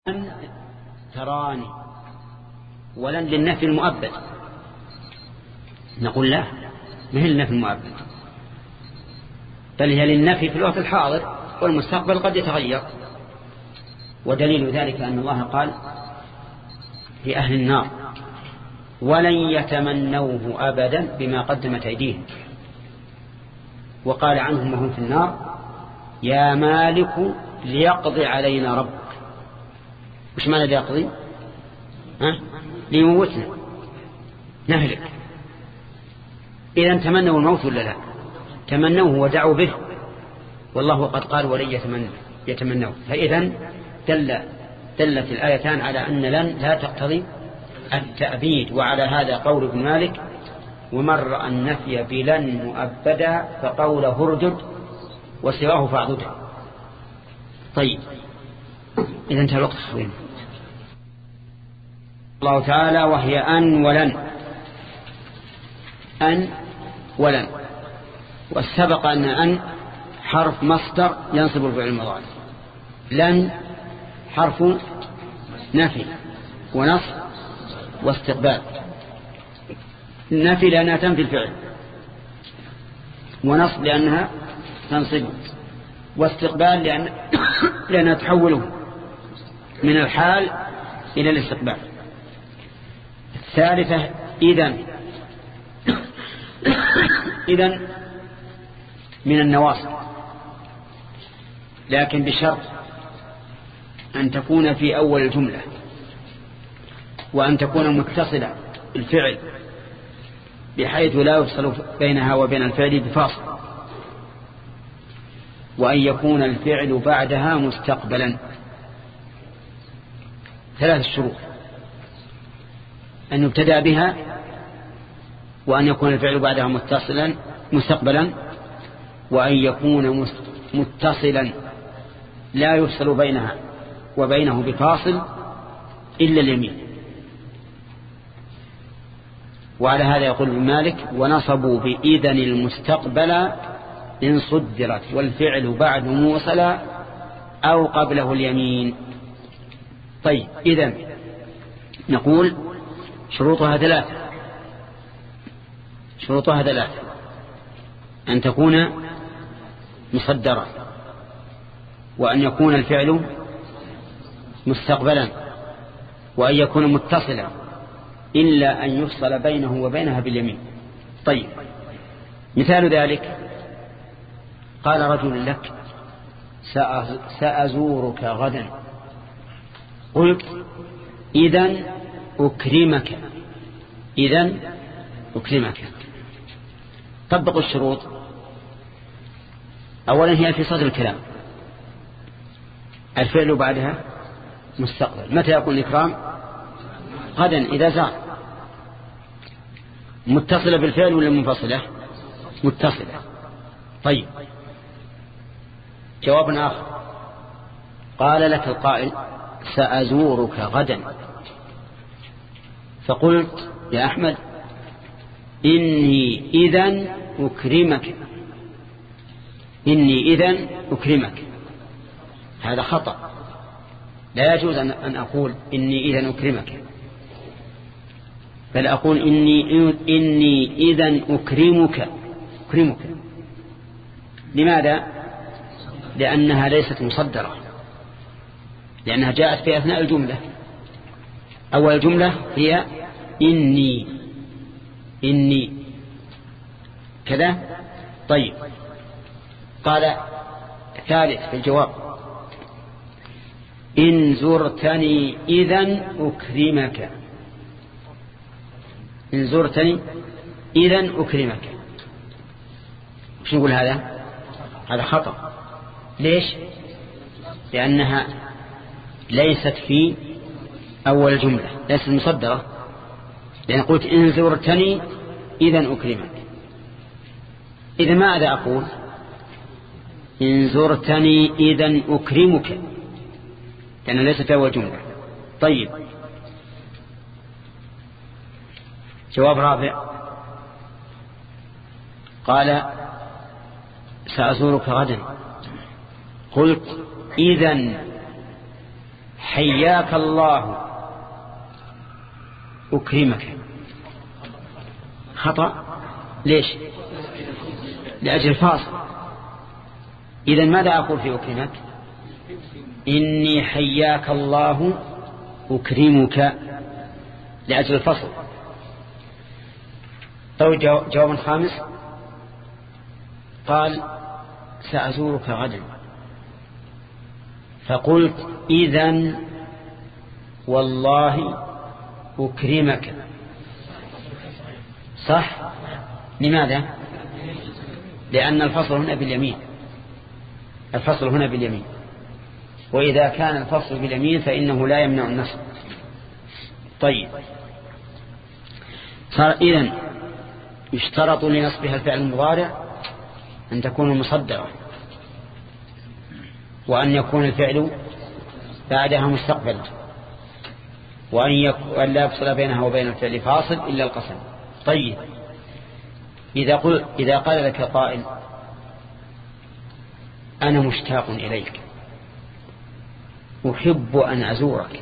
لن تراني، ولن للنفي المؤبد. نقول لا، ما هي للنفي المؤبد، بل هي للنفي في الوقت الحاضر، والمستقبل قد يتغير. ودليل ذلك أن الله قال في أهل النار: ولن يتمنوه أبدا بما قدمت أيديهم. وقال عنهم وهم في النار: يا مالك ليقضي علينا ربك. وش معنى ليقضي؟ ليموتنا، نهلك. إذن تمنوا الموت ولا لا؟ تمنوه ودعوا به، والله قد قال ولن يتمنوه. فإذن دلت الآيتان على أن لن لا تقتضي التأبيد. وعلى هذا قول ابن مالك: ومر النفي بلن مؤبدا فقوله اردد وسواه فاعضده. طيب، إذا انتهى الوقت. الله تعالى: وهي أن ولن. أن ولن. والسبق أن حرف مصدر ينصب الفعل المضارع، لن حرف نفي ونصب واستقبال. نفي لأنها تنفي الفعل، ونصب لأنها تنصبه، واستقبال لأنها تحوله من الحال إلى الاستقبال. الثالثة إذن من النواصب، لكن بشرط أن تكون في أول الجملة، وأن تكون متصلة بالفعل بحيث لا يفصل بينها وبين الفعل بفاصل، وأن يكون الفعل بعدها مستقبلا. ثلاث شروط: أن يبتدأ بها، وأن يكون الفعل بعدها مستقبلا، وأن يكون متصلا لا يفصل بينها وبينه بفاصل إلا اليمين. وعلى هذا يقول ابن مالك: ونصبوا بإذن المستقبل إن صدرت والفعل بعد موصلا أو قبله اليمين. طيب، إذن نقول شروطها ثلاثة: أن تكون مصدرة، وأن يكون الفعل مستقبلا، وأن يكون متصلا إلا أن يفصل بينه وبينها باليمين. طيب، مثال ذلك: قال رجل لك: سأزورك غدا. قلت: إذن أكرمك. طبقوا الشروط. أولا هي في صدر الكلام، الفعل بعدها مستقبل. متى يكون الإكرام؟ غدا إذا زار. متصلة بالفعل ولا منفصلة؟ متصلة. طيب، جواب آخر: قال لك القائل: سأزورك غدا. فقلت: يا أحمد، إني إذن أكرمك. هذا خطأ، لا يجوز أن أقول إني إذن أكرمك، بل أقول إني إذن أكرمك. لماذا؟ لأنها ليست مصدرة، لأنها جاءت في أثناء الجملة. أول الجملة هي إني كذا. طيب، قال ثالث في الجواب: إن زرتني إذن أكرمك. إن زرتني إذن أكرمك. شو نقول؟ هذا خطأ. ليش؟ لأنها ليست في أول الجملة، ليست مصدرة، لأن قلت: إن زرتني إذن أكرمك. إذا ماذا أقول؟ إن زرتني إذن أكرمك، لأنها ليست في أول جملة. طيب، جواب رابع: قال: سأزورك غدا. قلت: إذن حياك الله أكرمك خطأ. ليش؟ لأجل الفاصل. إذن ماذا أقول في أكرمك؟ إني حياك الله أكرمك لأجل الفصل. طيب جواب خامس قال سأزورك غدا، فقلت إذن والله أكرمك. صح. لماذا؟ لأن الفصل هنا باليمين، الفصل هنا باليمين، وإذا كان الفصل باليمين فإنه لا يمنع النصب. طيب صار إذن يشترط لنصبها الفعل المضارع أن تكون مصدرة، وأن يكون الفعل بعدها مستقبلا، وأن لا يفصل بينها وبين الفعل فاصل إلا القسم. طيب إذا قال لك قائل أنا مشتاق إليك أحب أن أزورك،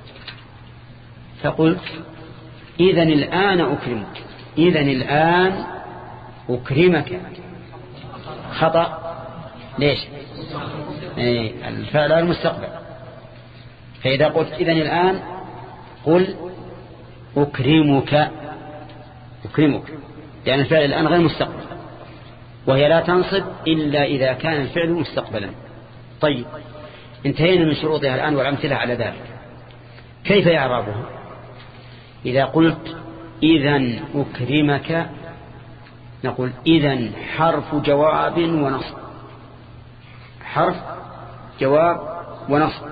فقلت إذن الآن أكرمك، إذن الآن أكرمك، خطأ. ليش؟ الفعل المستقبل. فإذا قلت إذن الآن قل أكرمك، أكرمك، لأن الفعل الآن غير مستقبل، وهي لا تنصب إلا إذا كان الفعل مستقبلا. طيب انتهينا من شروطها الآن والأمثلة على ذلك. كيف يعرابها؟ إذا قلت إذن أكرمك نقول إذن حرف جواب ونصب، حرف جواب ونصب،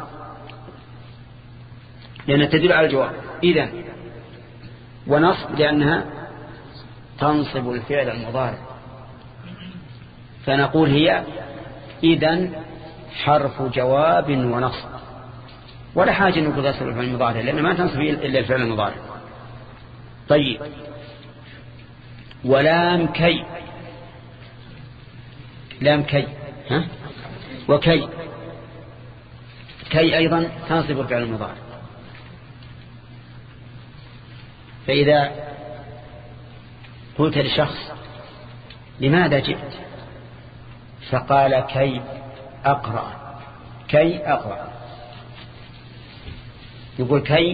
لأنها تدل على الجواب. إذن ونصب لأنها تنصب الفعل المضارع، فنقول هي إذن حرف جواب ونصب، ولا حاجة أن نقول تصل الفعل المضارع لأنها ما تنصب إلا الفعل المضارع. طيب ولام كي، لام كي وكي، كي أيضا تنصب الفعل المضارع. فإذا قلت لشخص لماذا جئت فقال كي أقرأ، كي أقرأ، يقول كي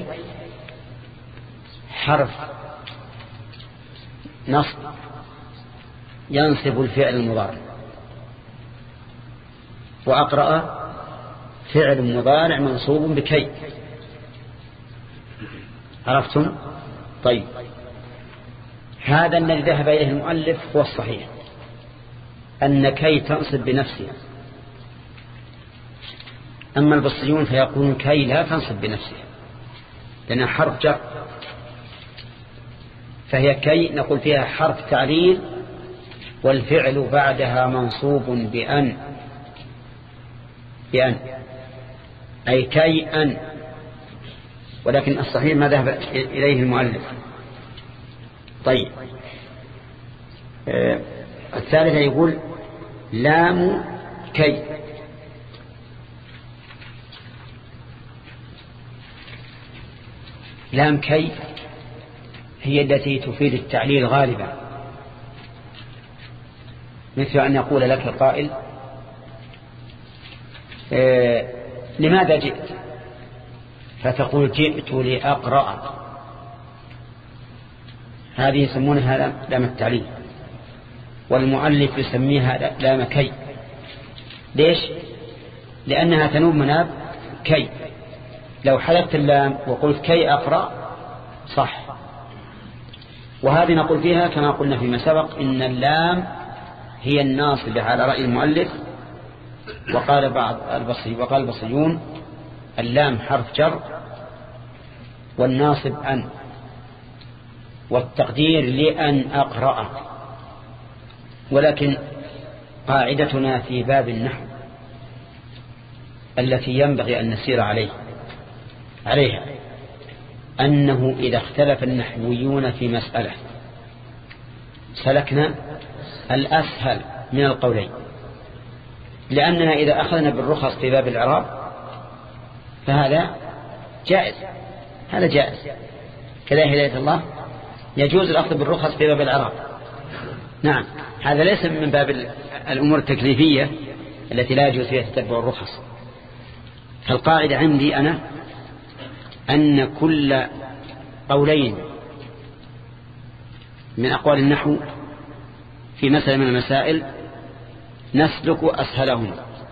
حرف نصب ينصب الفعل المضارع، وأقرأ فعل مضارع منصوب بكي. عرفتم؟ طيب هذا الذي ذهب إليه المؤلف هو الصحيح، أن كي تنصب بنفسها. أما البصريون فيقولون كي لا تنصب بنفسها لأنها حرف جر، فهي كي نقول فيها حرف تعليل والفعل بعدها منصوب بأن، بأن أي كي أن، ولكن الصحيح ما ذهب إليه المؤلف. طيب الثالثة يقول لام كي، لام كي هي التي تفيد التعليل غالبا، مثل أن يقول لك القائل لماذا جئت فتقول جئت لأقرأ، هذه يسمونها لام التعليل، والمؤلف يسميها لام كي. ليش؟ لأنها تنوب مناب كي. لو حذفت اللام وقلت كي أقرأ صح. وهذه نقول فيها كما قلنا فيما سبق إن اللام هي الناصبة على رأي المؤلف، وقال بعض البصريون اللام حرف جر والناصب أن، والتقدير لأن أقرأ. ولكن قاعدتنا في باب النحو التي ينبغي أن نسير عليها أنه إذا اختلف النحويون في مسألة سلكنا الأسهل من القولين، لأننا إذا أخذنا بالرخص في باب الإعراب فهذا جائز، هذا جائز. كذا هداية الله يجوز الأخذ بالرخص في باب العراق. نعم، هذا ليس من باب الأمور التكليفية التي لا يجوز فيها تتبع الرخص. فالقاعدة عندي أنا أن كل قولين من أقوال النحو في مسألة من المسائل نسلك أسهلهم.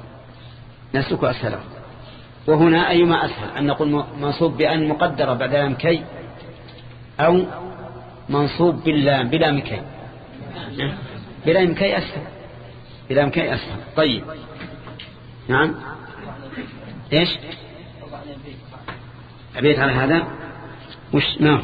وهنا أيما أسهل، أن نقول منصوب بأن مقدرة بعد لام كي، أو منصوب باللام بلام كي. بلام كي أسهل. طيب، نعم. إيش أبيت على هذا؟ وش ما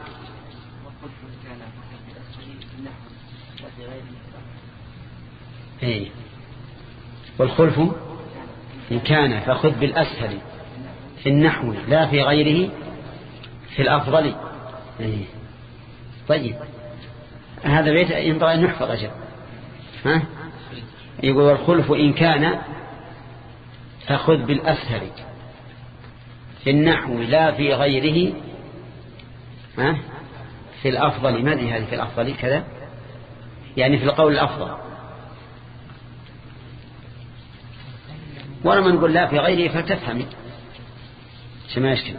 إيه؟ والخلف إن كان فخذ بالأسهل في النحو لا في غيره في الأفضل. إيه؟ طيب، هذا بيت ينبغي أن يحفظ أجل. ها؟ يقول والخلف إن كان فخذ بالأسهل في النحو لا في غيره في الأفضل. ما هذه في الأفضل كذا، يعني في القول الأفضل. ولما نقول لا في غيره فتفهمي ما يشكل.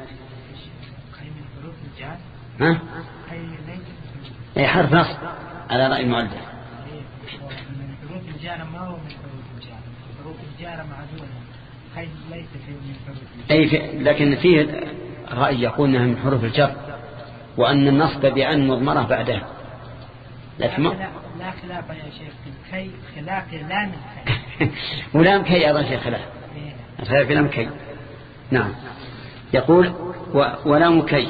أي حرف نصب على رأي المؤلف. حروف الجار ما هو من حروف الجار، حروف الجار معدولة، خير ليس من حروف الجار. لكن فيه رأي يقول انها من حروف الجر، وأن النصب بأن مضمرة بعدها. لكن لا خلاف يا شيخ، كي خلاف لا من كي ولام كي أيضا شيخ خلاف. خلاف لام كي. نعم. يقول ولام كي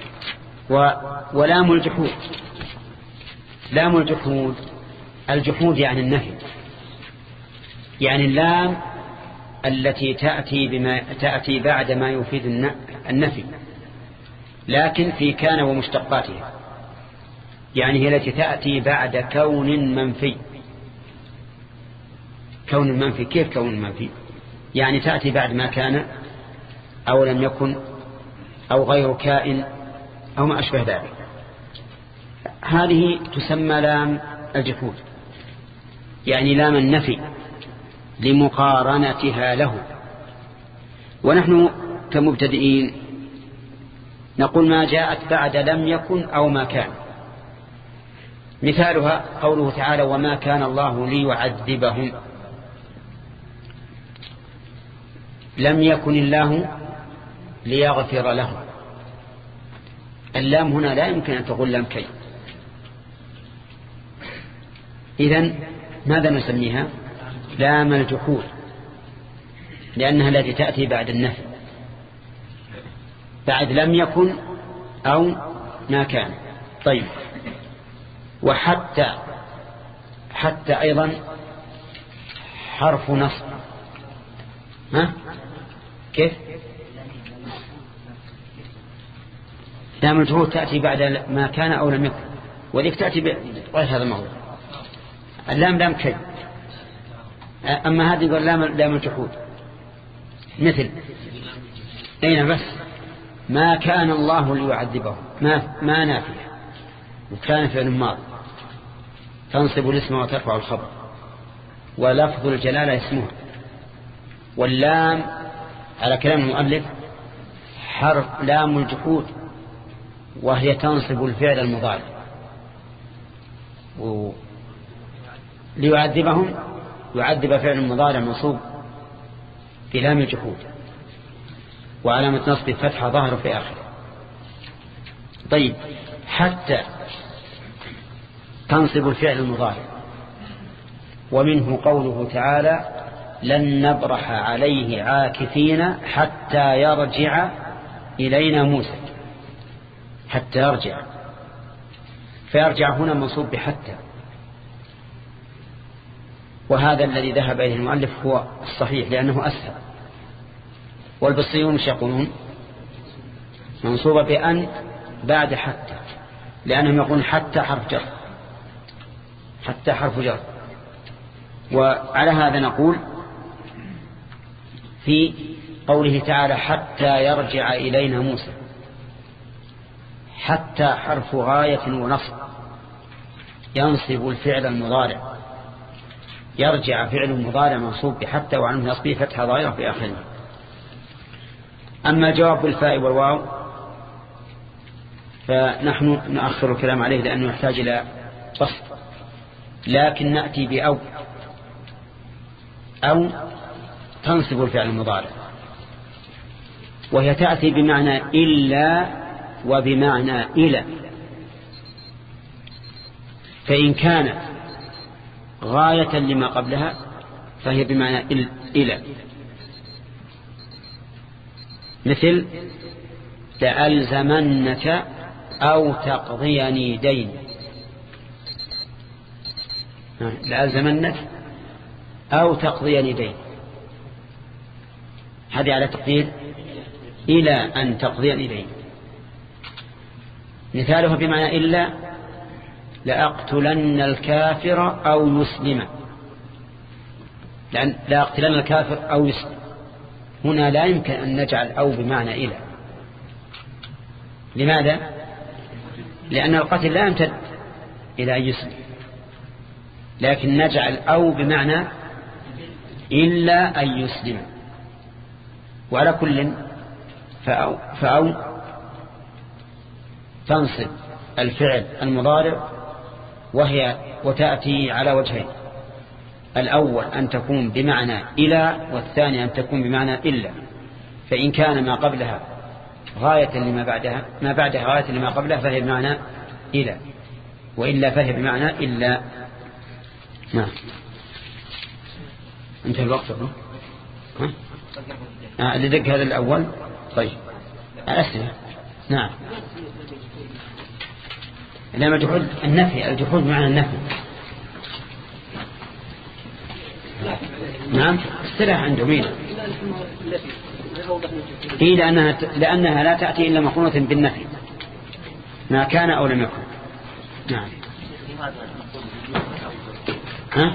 ولام الجحود. لام الجحود، الجحود يعني النفي، يعني اللام التي تأتي بعد ما يفيد النفي، لكن في كان ومشتقاتها، يعني هي التي تأتي بعد كون منفي. كون منفي، كيف كون منفي؟ يعني تأتي بعد ما كان أو لم يكن أو غير كائن أو ما أشبه ذلك. هذه تسمى لام الجحود، يعني لام النفي لمقارنتها له. ونحن كمبتدئين نقول ما جاءت بعد لم يكن أو ما كان. مثالها قوله تعالى وما كان الله ليعذبهم. لم يكن الله ليغفر لهم. اللام هنا لا يمكن أن تقول لام كي. إذن ماذا نسميها؟ لام الجحود، لأنها التي تأتي بعد النفي، بعد لم يكن أو ما كان. طيب، وحتى أيضا حرف نصب. كيف؟ لام الجحود تأتي بعد ما كان أو لم يكن، وذلك تأتي غير هذا الموضوع. اللام لام كي. أما هذه يقول لام الجحود مثل أين بس ما كان الله ليعذبهم. ما نافية، وكان فعل ماضي تنصب الاسم وترفع الخبر، ولفظ الجلالة اسمه. واللام على كلام المؤلف حرف لام الجحود، وهي تنصب الفعل المضارع. ليعذبهم، يعذب فعل المضارع منصوب بلام الجحود، وعلامة نصب فتحة ظاهر في آخره. طيب، حتى تنصب الفعل المضارع. ومنه قوله تعالى لن نبرح عليه عاكفين حتى يرجع إلينا موسى. حتى يرجع، فيرجع هنا منصوب بحتى، وهذا الذي ذهب إليه المؤلف هو الصحيح لأنه أسهل. والبصريون مش يقولون منصوبة بأن بعد حتى، لأنهم يقولون حتى حرف جر، حتى حرف جر. وعلى هذا نقول في قوله تعالى حتى يرجع إلينا موسى. حتى حرف غاية ونصب ينصب الفعل المضارع. يرجع فعل مضارع منصوب بحتى وعنه نصبه فتحة ظاهرة في آخره. أما جواب بالفاء والواو فنحن نأخر الكلام عليه لأنه يحتاج إلى بسط، لكن نأتي بأو أو تنصب الفعل المضارع، وهي تأتي بمعنى إلا وبمعنى إلى. فإن كانت غاية لما قبلها فهي بمعنى إلى، مثل لألزمنك أو تقضيني دين. لألزمنك أو تقضيني دين، هذه على تقدير إلى أن تقضيني دين. مثالها بمعنى إلا لأقتلن الكافر أو يسلم، لأن لأقتلن الكافر أو يسلم هنا لا يمكن أن نجعل أو بمعنى إلى. لماذا؟ لأن القتل لا يمتد إلى أن يسلم، لكن نجعل أو بمعنى إلا أن يسلم. وعلى كل فأو تنصب الفعل المضارع وتأتي على وجهين: الأول أن تكون بمعنى إلى، والثاني أن تكون بمعنى إلا. فإن كان ما قبلها غاية لما بعدها، ما بعدها غاية لما قبلها، فهي بمعنى إلى، وإلا فهي بمعنى إلا. نعم. انتهى الوقت. اللي دق هذا الأول. طيب الأسئلة. نعم. لما جحود النفي، الجحود بمعنى النفي. نعم اصطلاح عنده مين؟ إيه لأنها لا تأتي إلا مقرونة بالنفي ما كان أو لم يكن. نعم. ها؟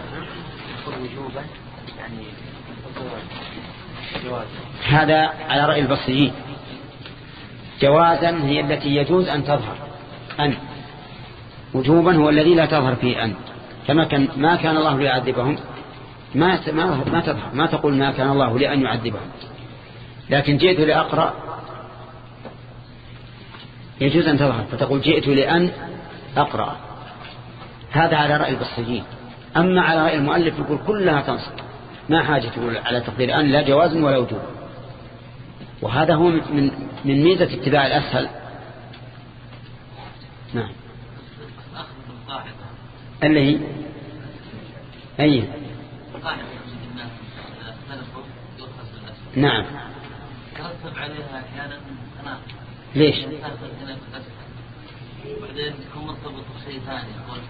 هذا على رأي البصريين. جوازا هي التي يجوز أن تظهر أن، وجوبا هو الذي لا تظهر فيه أن. كما ما كان الله ليعذبهم ما تظهر، ما تقول ما كان الله لأن يعذبهم، لكن جئت لأقرأ يجوز أن تظهر فتقول جئت لأن أقرأ. هذا على رأي البصريين. أما على رأي المؤلف يقول كلها تنصب، ما حاجة على تقدير أن، لا جواز ولا وجوب. وهذا هو من ميزة اتباع الأسهل. نعم. اللي هي نعم. ترتب عليها أحيانا أنا ليش؟ بعدين تكون مرتبط بشيء ثاني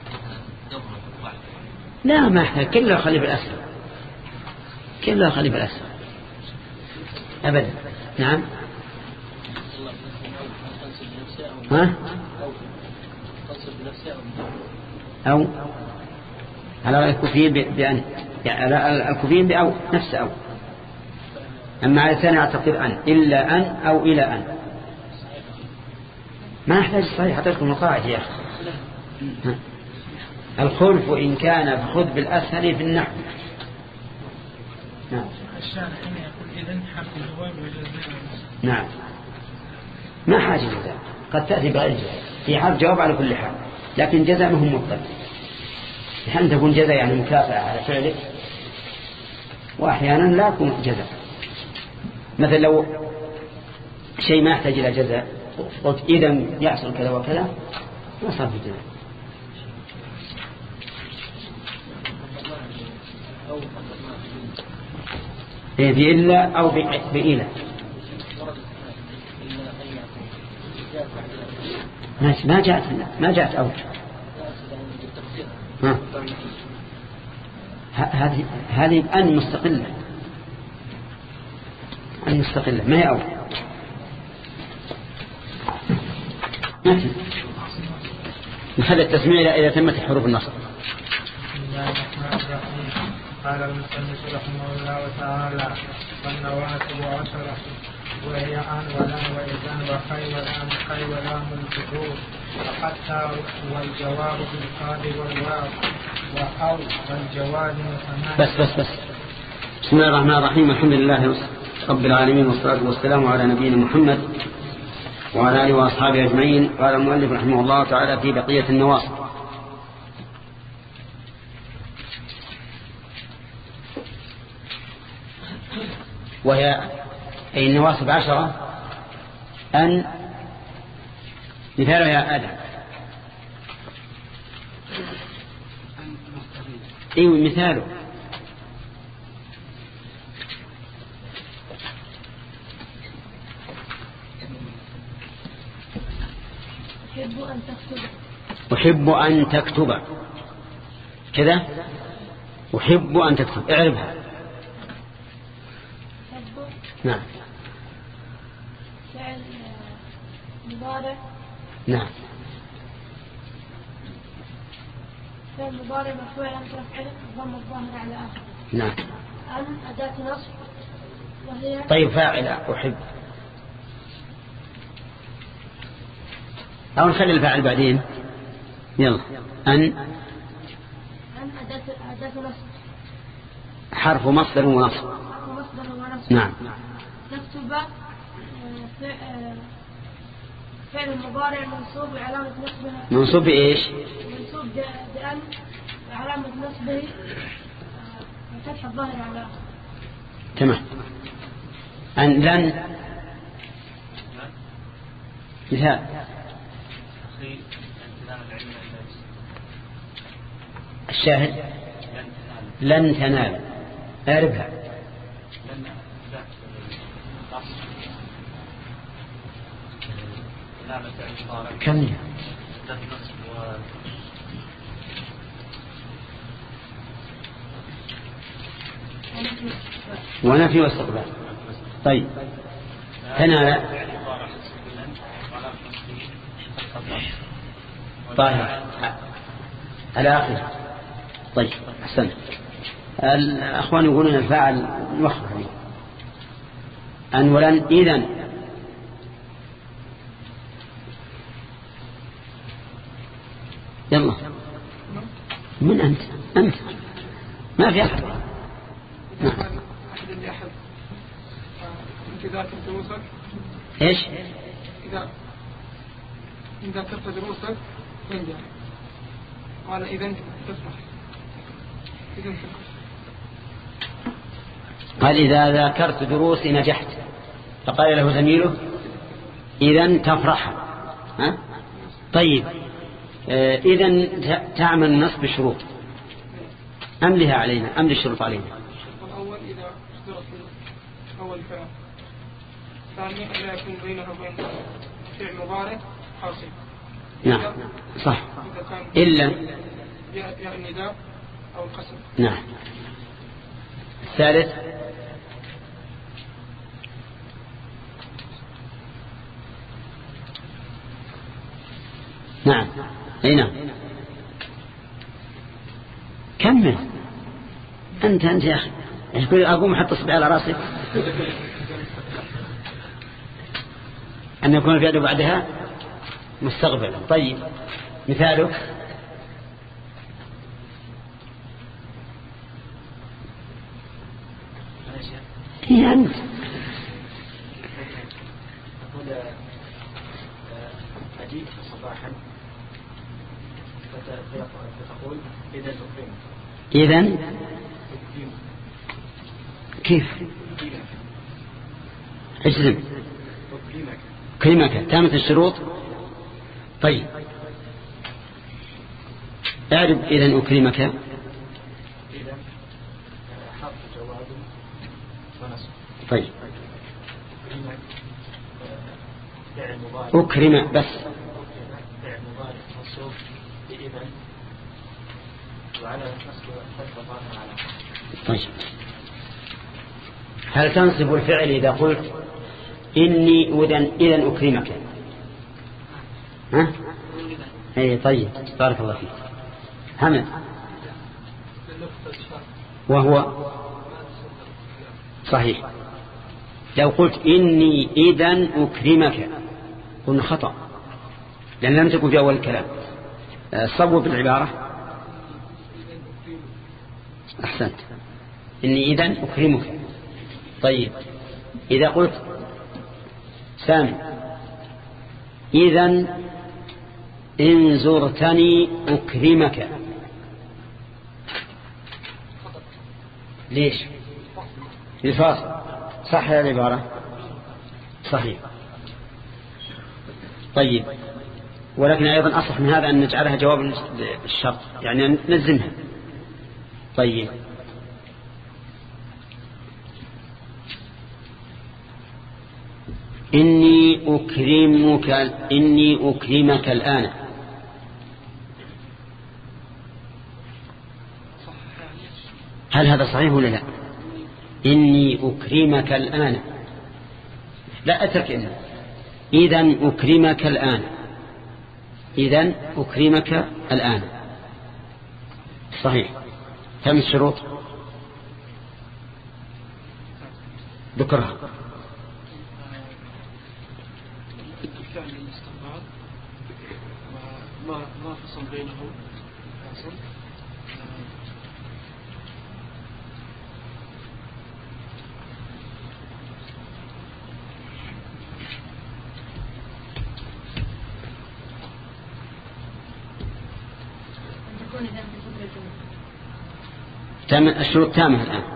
لا ما احنا كلها خليف الأسهل، كلها خليف الأسهل أبدا. نعم. ها؟ أو على رأي الكوفيين بأن، يعني على الكوفيين بأو نفس أو. أما على الثاني أعتقد أن إلا أن أو إلى أن. ما نحتاج صحيح حتى القاعدة يا أخي. الخلف إن كان فخذ بالأسهل في النحو. نعم. نعم ما حاجة جزاء، قد تأتي بغير جزاء، في حرف جواب على كل حال، لكن جزاء ما هو مطلق. أحيانا تكون جزاء يعني مكافأة على فعلك، وأحيانا لا تكون جزاء. مثلا لو شيء ما يحتاج إلى جزاء قلت إذا يحصل كذا وكذا ما صار في جزاء. بإلا أو بإلا ما جاءت أو. هذه أن مستقلة، أن مستقلة ما هي أو. مثل محل التسميع إذا تمت حروف النصب. قال المصنف رحمه الله تعالى: فالنواسب 10 وهي أن ولا وإذن وخي ولام خي ولام الجذور وحتى والجواب بالقاد والواو وأو والجواب بس بسم الله الرحمن الرحيم. الحمد لله رب العالمين والصلاة والسلام على نبينا محمد وعلى آله وأصحابه أجمعين. قال المؤلف رحمه الله تعالى في بقية النواصب: وهي أي النواصب 10 أن مثاله يا آدم. أيوة مثاله أحب أن تكتب كذا. أحب أن تكتب اعرفها. نعم فعل مضارع. نعم فعل مضارع مرفوع عن رفعه ضم الظاهر على آخر. نعم. أن أداة نصب وهي طيب فاعل أحب أو نخلي الفاعل بعدين. يلا. أن أداة نصب حرف مصدر ونصب. نعم. تكتب فعل مضارع منصوب وعلامة نصبه. منصوب بإيش؟ منصوب بأن وعلامة نصبه فتح الظاهر على. تمام. أن لن مثال الشاهد لن تنال أعرفها. كم هي؟ ونفي واستقبال. طيب تنال طاهر على آخر. طيب أحسن. الأخوان يقولون الفاعل يخبر به أن ولن إذن. يلا من أنت ما في أحد. نعم. إذا كنت دروسك إيش؟ إذا كنت دروسك تنجح. قال إذا تفرح. قال إذا ذاكرت دروسي نجحت. فقال له زميله إذن تفرح. ها؟ طيب إذن تعمل النصب بشروط أم لها علينا أم للشروط علينا؟ الأول إذا اشترط أول فعل. ثانيا لا يكون بينه وبين فعل مضارع حاصل. نعم صح. إلا يا النداء أو القسم. نعم. الثالث نعم. أي نعم. كمل أنت يا أخي. أقوم أحط إصبعي على راسك. أن يكون الفعل بعدها مستقبلا. طيب مثاله هي أنت. أجيت صباحا فتقول إذا تقيم. إذن كيف اجزم كلمك تامة الشروط. طيب اعرف إذن أكرمك. إذا حرف جواب ونصب. طيب فعل مضارع أكرم بس. فعل مضارع منصوب بإذن وعلى نصب فتح ظاهر على. طيب هل تنصب الفعل إذا قلت إني إذن أكرمك؟ ها؟ أي طيب بارك الله فيك. حمد وهو صحيح. لو قلت إني إذن أكرمك قلنا خطأ، لأن لم تكن في أول الكلام. صوب العبارة. أحسنت. إني إذن أكرمك. طيب إذا قلت سامي إذن إن زرتني أكرمك، ليش؟ الفاصل. صح يا العبارة؟ صحيح. طيب ولكن أيضا أصح من هذا أن نجعلها جواب الشرط، يعني نلزمها. طيب إني أكرمك الآن. هل هذا صحيح ولا لا؟ إني أكرمك الآن، لا أترك إذن أكرمك الآن. إذن أكرمك الآن صحيح. كم الشروط؟ ذكرها. ما فصل بينهم فاصل. الشروط تامة الآن.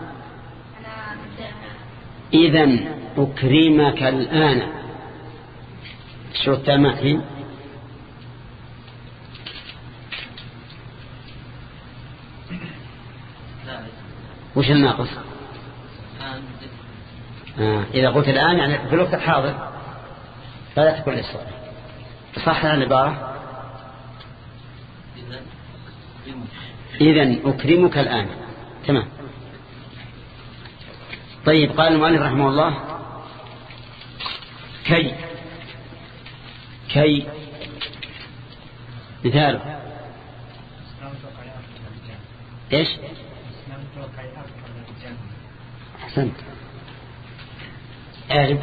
إذن أكرمك الآن، الشروط تامة. وش الناقص؟ إذا قلت الآن يعني في الوقت الحاضر فلا تكون للصلاة. صح العبارة؟ إذن أكرمك الآن. تمام. طيب قال المؤلف رحمه الله كي مثاله إيش؟ أحسنت. أعرف.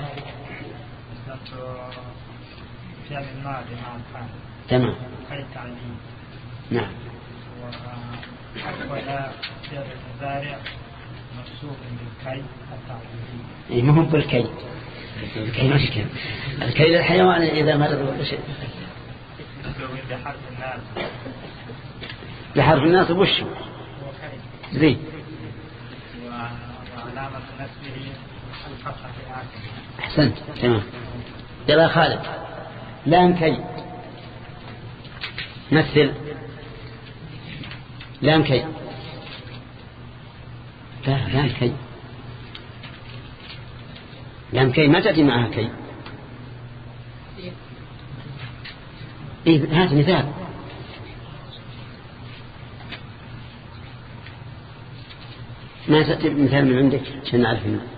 تمام. نعم. ولا فعل المضارع منصوب بالكي التعبيري. ما هو بالكي. الكي ما شكل. الكي للحيوان إذا مرض ولا شيء. بحرف الناس. بحرف الناس وش؟ زين. وعلامة نسبه الفتحة في آخره. أحسنت. تمام. يلا خالد لام كي مثل لام كي. لا لام كي، لام كي ما تأتي معها كي. إيه هذا مثال. ما تأتي مثال من عندك عشان نعرف منه.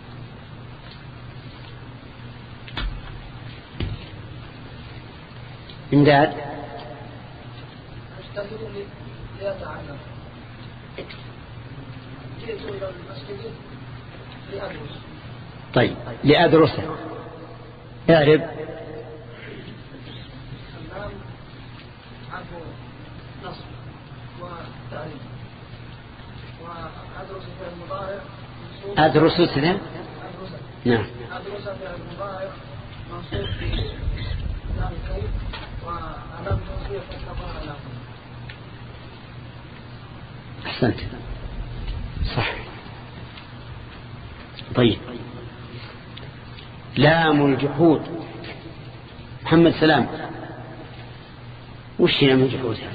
إمداد. طيب لأدرس. اعرب. أدرس كذا. نعم. أدرس في المضارع منصوب في لام كي وعلامة نصبه فتحة علامة. أحسنت. صح. طيب لام الجحود. محمد سلام وش لام الجحود هذا؟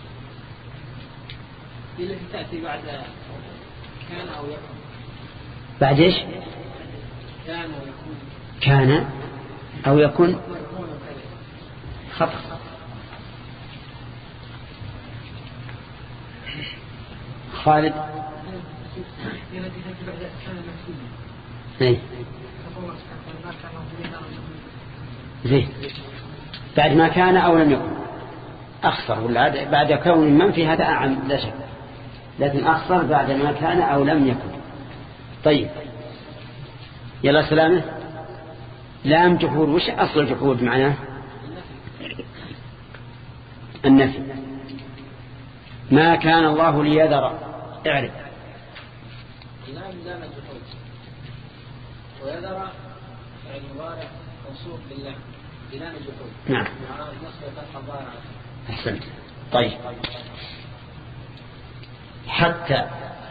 التي تأتي بعد كان أو يكون. بعد إيش؟ كان أو يكون. كان أو يكون. خطأ. خالد. زين. بعد ما كان أو لم يكن أخسر، ولا بعد كون منفي هذا أعم لا شك. لكن أخسر بعد ما كان أو لم يكن. طيب يلا سلامة. لام جحود، وش أصل الجحود معناه؟ النفي. ما كان الله ليذر، اعرف. لام الجحود، ويذر فعل مضارع موصوف بالله بلام الجحود. نعم. أحسنت. طيب حتى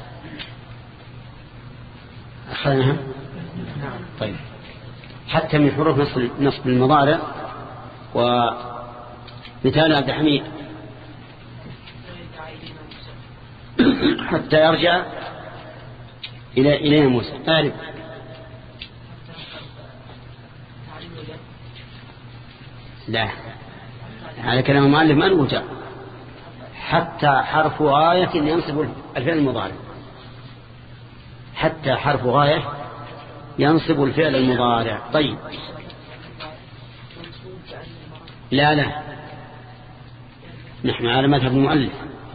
أخذناها. طيب حتى من حروف نصب المضارع، ومثال عبد الحميد حتى يرجع إلى موسى. أعرف. لا، على كلام المؤلف ما نوجع. حتى حرف غاية ينصب الفعل المضارع. حتى حرف غاية ينصب الفعل المضارع. طيب لا نحن على مذهب المؤلف.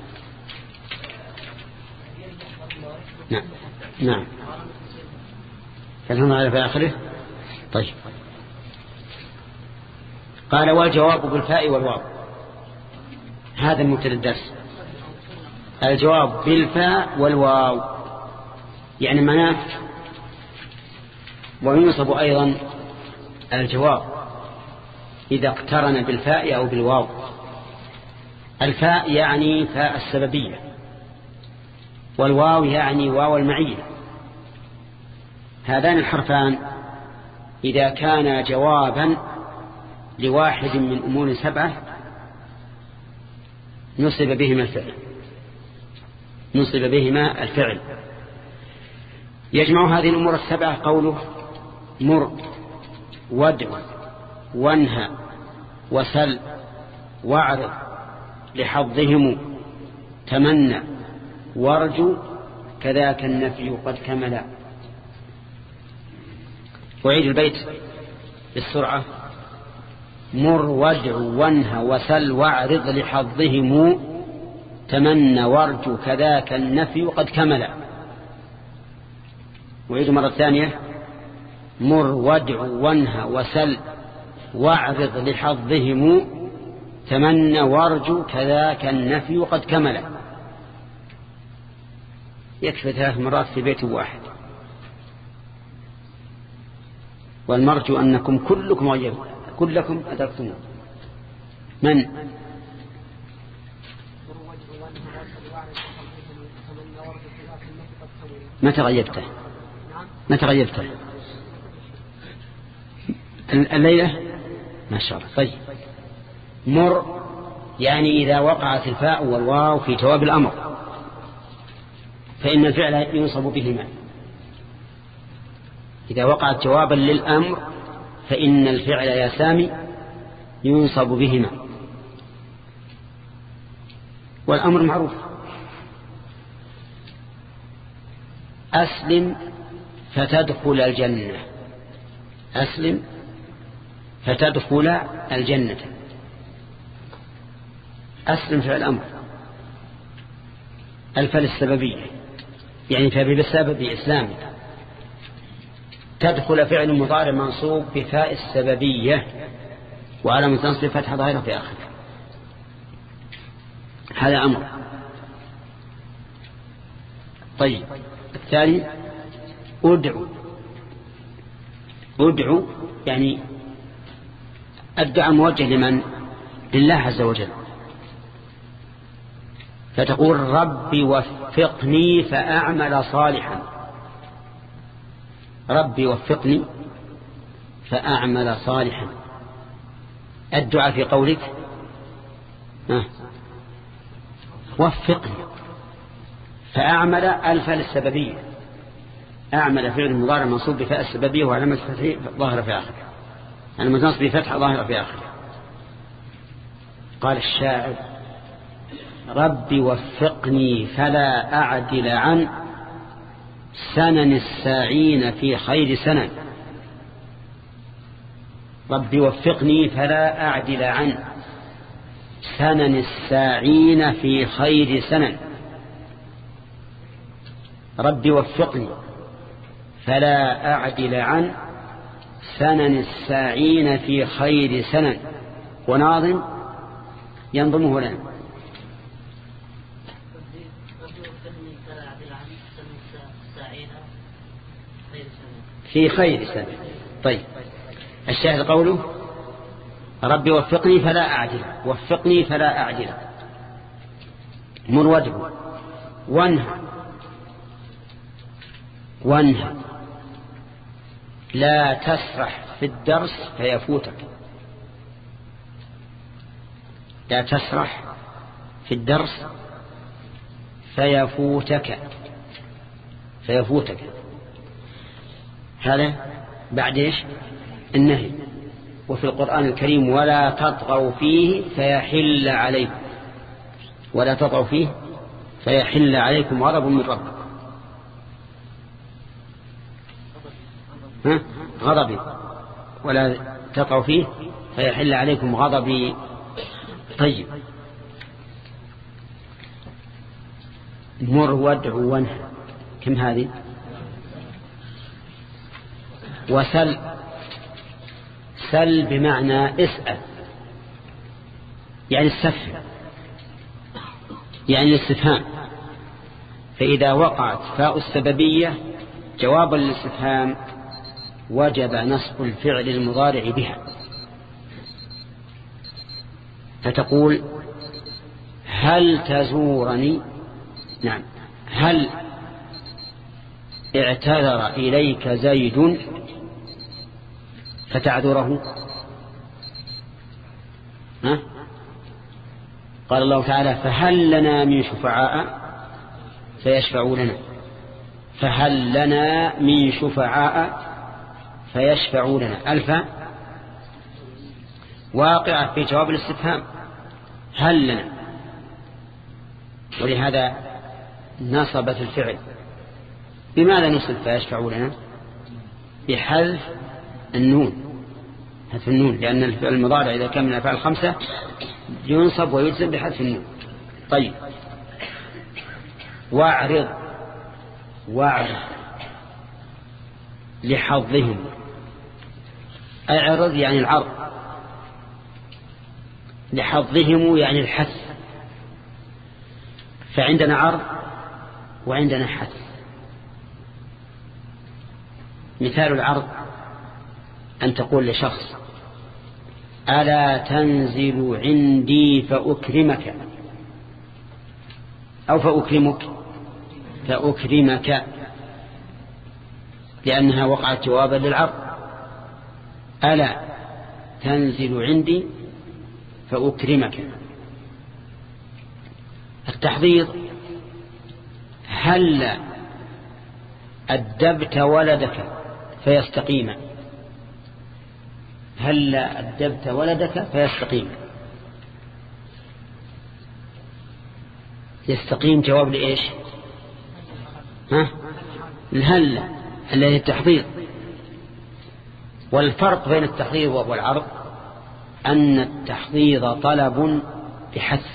نعم كلام في آخره. طيب قال والجواب بالفاء والواو. هذا مبتدا الدرس. الجواب بالفاء والواو يعني معناه وينصب أيضا الجواب إذا اقترن بالفاء أو بالواو. الفاء يعني فاء السببية، والواو يعني واو المعية. هذان الحرفان إذا كان جوابا لواحد من أمور 7 نصب بهما الفعل. يجمع هذه الأمور 7 قوله مر وادع وانهى وسل واعرض لحظهم تمنى وارجو كذاك النفي قد كمل. وعيد البيت بالسرعة. مر وادع وانهى وسل واعرض لحظهم تمنى وارجو كذاك النفي قد كمل. وعيد مرة ثانية. مر وادع وانهى وسل واعرض لحظهم تمنى وارجو كذاك النفي قد كمل. يكفي 3 مرات في بيت واحد. والمرجو أنكم كلكم أدركتموه. من متى غيبته الليلة ما شاء الله. طيب مر يعني إذا وقعت الفاء والواو في جواب الأمر فإن الفعل ينصب بهما. إذا وقعت جوابا للأمر فإن الفعل يا سامي ينصب بهما. والأمر معروف. أسلم فتدخل الجنة. أسلم فتدخل الجنة. أسلم فعل الأمر. الفاء السببية يعني فبسبب إسلامك. تدخل فعل مضارع منصوب بفاء السببية وعلامة نصبه فتحة ظاهرة في آخره. هذا أمر. طيب الثاني أدعو يعني الدعاء موجه لمن؟ لله عز وجل. فتقول ربي وفقني فأعمل صالحا. ربي وفقني فأعمل صالحا. الدعاء في قولك وفقني فأعمل الفاء السببية. أعمل فعل مضارع منصوب بفاء السببية وعلامة فتحه ظاهرة في آخره. يعني منصوب بفتحة ظاهرة في آخره. قال الشاعر ربي وفقني فلا أعدل عن سنن الساعين في خير سنن. ربي وفقني فلا أعدل عن سنن الساعين في خير سنن. ربي وفقني فلا أعدل عن سنن الساعين في خير سنن. وناظم ينظمه لنا في خير سنن. طيب الشاهد قوله ربي وفقني فلا أعدل، وفقني فلا أعدل، مر وجهه، وانهى لا تسرح في الدرس فيفوتك، لا تسرح في الدرس فيفوتك. هذا بعد ايش؟ النهي. وفي القرآن الكريم ولا تطغوا فيه فيحل عليكم، ولا تطغوا فيه فيحل عليكم غضب من ربكم. غضبي، ولا تطغوا فيه فيحل عليكم غضبي. طيب مر وادع وانهى، كم هذه؟ وسل، سل بمعنى اسأل، يعني السفه، يعني الاستفهام. فإذا وقعت فاء السببية جوابا للاستفهام وجب نصب الفعل المضارع بها، فتقول هل تزورني؟ نعم. هل اعتذر إليك زيد فتعذره؟ قال الله تعالى فهل لنا من شفعاء فيشفعوا لنا، فهل لنا من شفعاء فيشفعوا لنا. ألف واقعة في جواب الاستفهام هل لنا، ولهذا نصبت الفعل. بماذا نصب فيشفعوا لنا؟ بحذف النون، حذف النون، لأن الفعل المضارع إذا كان من الأفعال الخمسة ينصب ويجزم بحذف النون. طيب واعرض لحظهم، اعرض يعني العرض، لحظهم يعني الحث. فعندنا عرض وعندنا حث. مثال العرض أن تقول لشخص ألا تنزل عندي فأكرمك، أو فأكرمك، لأنها وقعت جوابا للعرض. ألا تنزل عندي فأكرمك. التحضير هل أدبت ولدك فيستقيم، هل أدبت ولدك فيستقيم. يستقيم جواب لإيش؟ الهل الذي التحضير. والفرق بين التحضير والعرض أن التحضير طلب بحث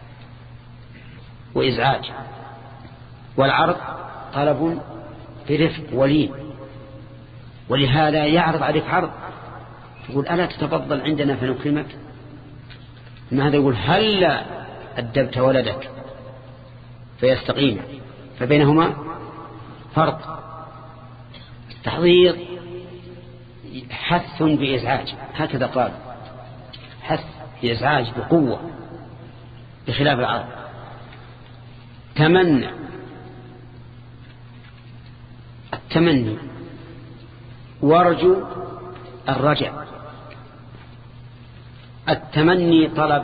وإزعاج، والعرض طلب برفق ولين. ولهذا يعرض عليك عرض، يقول ألا تتفضل عندنا فنكرمك. إن هذا يقول هل أدبت ولدك فيستقيم. فبينهما فرق. تحضير حث بإزعاج، هكذا قال، حث بإزعاج بقوة، بخلاف العرض. تمنى، التمني، وارجو الرجع. التمني طلب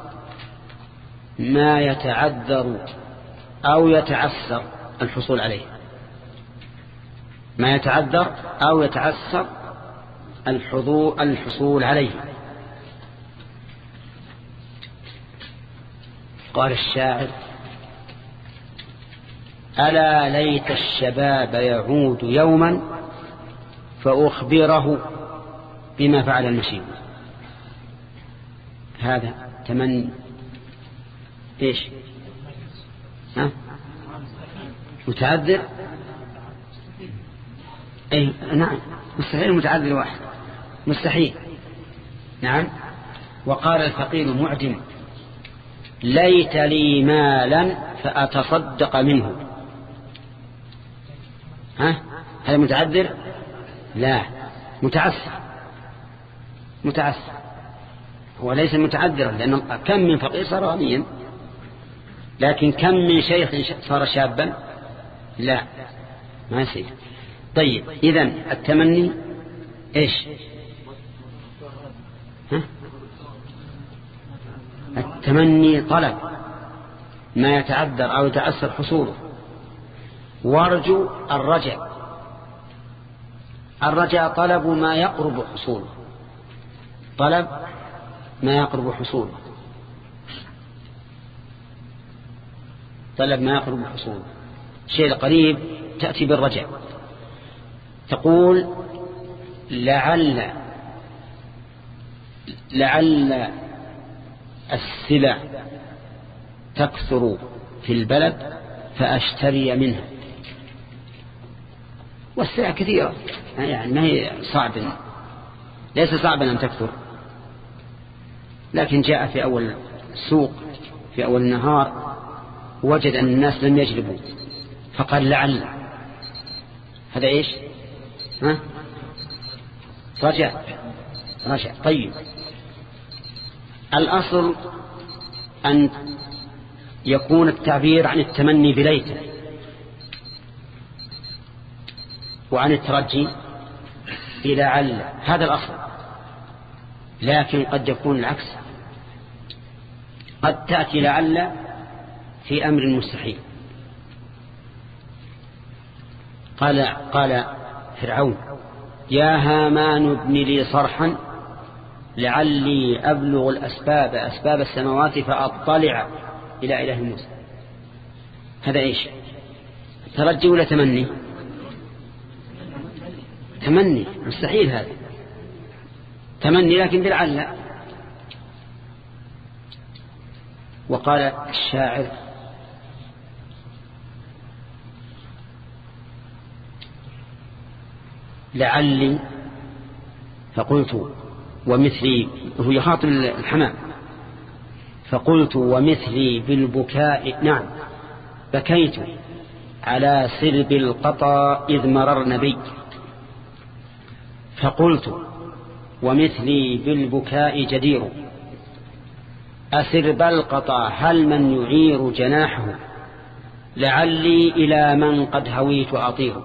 ما يتعذر أو يتعسر الحصول عليه، ما يتعذر أو يتعسر الحصول عليه. قال الشاعر ألا ليت الشباب يعود يوما فأخبره بما فعل المشيب. هذا تمني إيش؟ متعذر أي نعم مستحيل متعذر واحد مستحيل. نعم. وقال الفقير معدم ليت لي مالا فأتصدق منه. هذا متعذر؟ لا متعسر. هو ليس متعذرا لأنه كم من فقير صار غنيا، لكن كم من شيخ صار شابا لا ما يصير. طيب إذن التمني إيش؟ التمني طلب ما يتعذر أو يتأثر حصوله. وارجو الرجاء طلب ما يقرب حصوله، طلب ما يقرب حصوله، طلب ما يقرب حصوله، شيء قريب تأتي بالرجاء. تقول لعل السلع تكثر في البلد فأشتري منها. والسلع كثيرة يعني ما هي ليس صعبا أن تكثر، لكن جاء في أول السوق في أول النهار وجد أن الناس لم يجلبوا فقال لعل. هذا إيش؟ رجاء. طيب الأصل أن يكون التعبير عن التمني بليته، وعن الترجي بلعل، هذا الأصل. لكن قد يكون العكس، قد تأتي لعل في أمر مستحيل. قال فرعون يا هامان ابن لي صرحا لعلي أبلغ أسباب السماوات فأطلع إلى إله موسى. هذا إيش؟ ترجي ولا تمني؟ تمني مستحيل، هذا تمني لكن بلعل. وقال الشاعر لعلي فقلت ومثلي، هو يخاطب الحمام، فقلت ومثلي بالبكاء نعم بكيت على سرب القطا إذ مررن بي. فقلت ومثلي بالبكاء جدير أسرب القطا هل من يعير جناحه لعلي إلى من قد هويت أطير.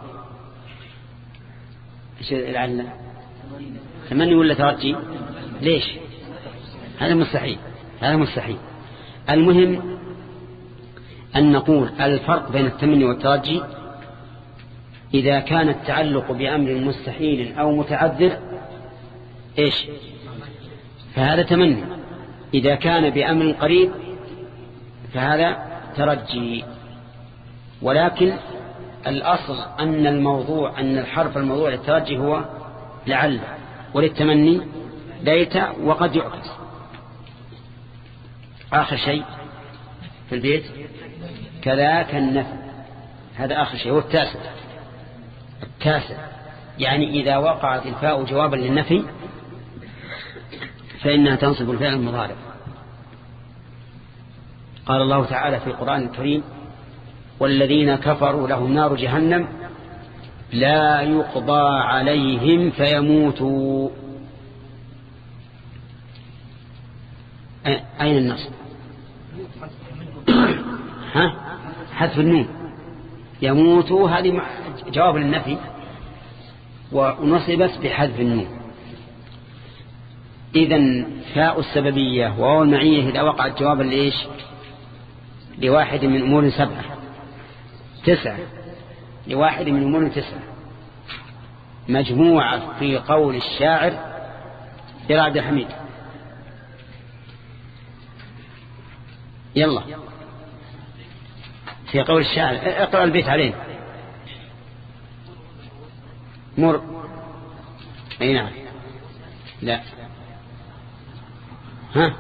لعل تمني ولا ترجي؟ ليش؟ هذا مستحيل. المهم أن نقول الفرق بين التمني والترجي إذا كان التعلق بأمر مستحيل أو متعذر إيش؟ فهذا تمني. إذا كان بأمر قريب فهذا ترجي. ولكن الأصل أن الحرف الموضوع للترجي هو لعل، وللتمني ليت، وقد يعكس. آخر شيء في البيت كذاك النفي، هذا آخر شيء هو التاسع. يعني إذا وقعت الفاء جوابا للنفي فإنها تنصب الفعل المضارع. قال الله تعالى في القرآن الكريم والذين كفروا لهم نار جهنم لا يقضى عليهم فيموتوا. أين النصب؟ حذف النون. يموتوا هذه جواب للنفي ونصبت بحذف النون. إذن فاء السببية وواو المعية إذا وقعت جوابا لإيش؟ لواحد من أمور 7 9 لواحد من أمور 9 مجموعة في قول الشاعر يا عبد الحميد. يلا في قول الشاعر اقرأ البيت علينا. مر أي نعم. لا لا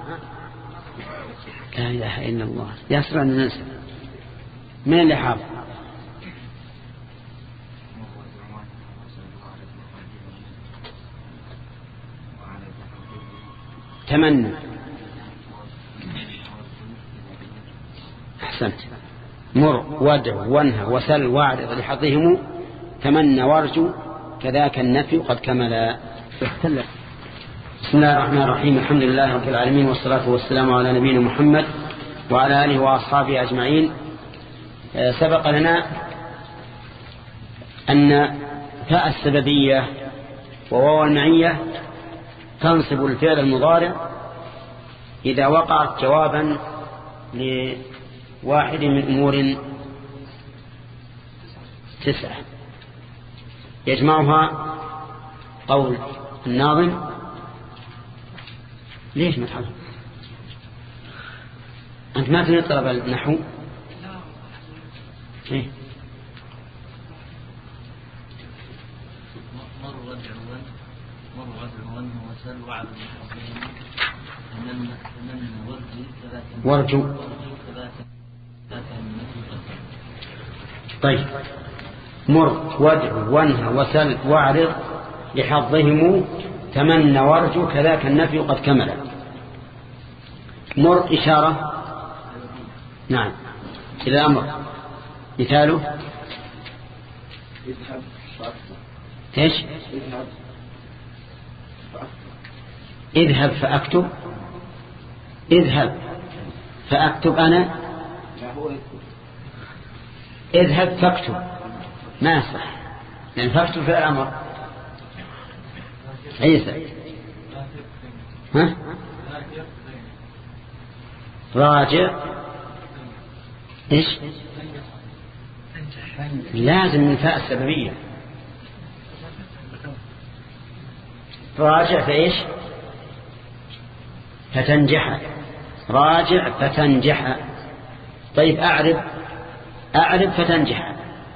إله إلا الله يسرع أن ننسى. من اللي حافظ؟ تمنى. أحسنت. مر وادع وانهى وسل واعرض لحظهم تمنى وارجو كذاك النفي قد كمل. بسم الله الرحمن الرحيم. الحمد لله رب العالمين والصلاة والسلام على نبينا محمد وعلى آله وأصحابه أجمعين. سبق لنا أن فاء السببية وواو المعية تنصب الفعل المضارع إذا وقعت جوابا لواحد من أمور 9 يجمعها قول الناظم. ليش ما تحضر أنت ما تريد طلب النحو؟ إيه؟ وارجو. طيب مر وادع وانهى وسل واعرض لحظهم تمنى وارجو كذاك النفي قد كمل. مر إشارة نعم إلى أمر. مثاله ايش؟ اذهب فأكتب. اذهب فأكتب أنا. اذهب فاكتب ما يصح لأن فاكتب في الأمر. عيسى ها راجع ايش؟ لازم من فاء السببية. راجع فايش؟ فتنجح. راجع فتنجح. طيب أعرب فتنجح.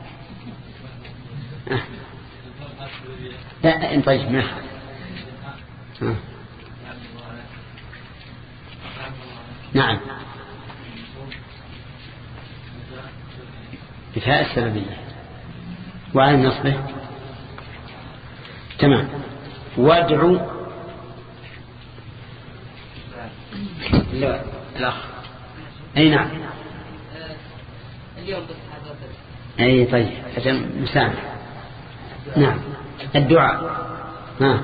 لا طيب ما نعم بفاء السببية وعن نصبه. تمام. وادعو لا الأخ أي نعم اليوم أي طيب عشان مسامح. نعم الدعاء. ها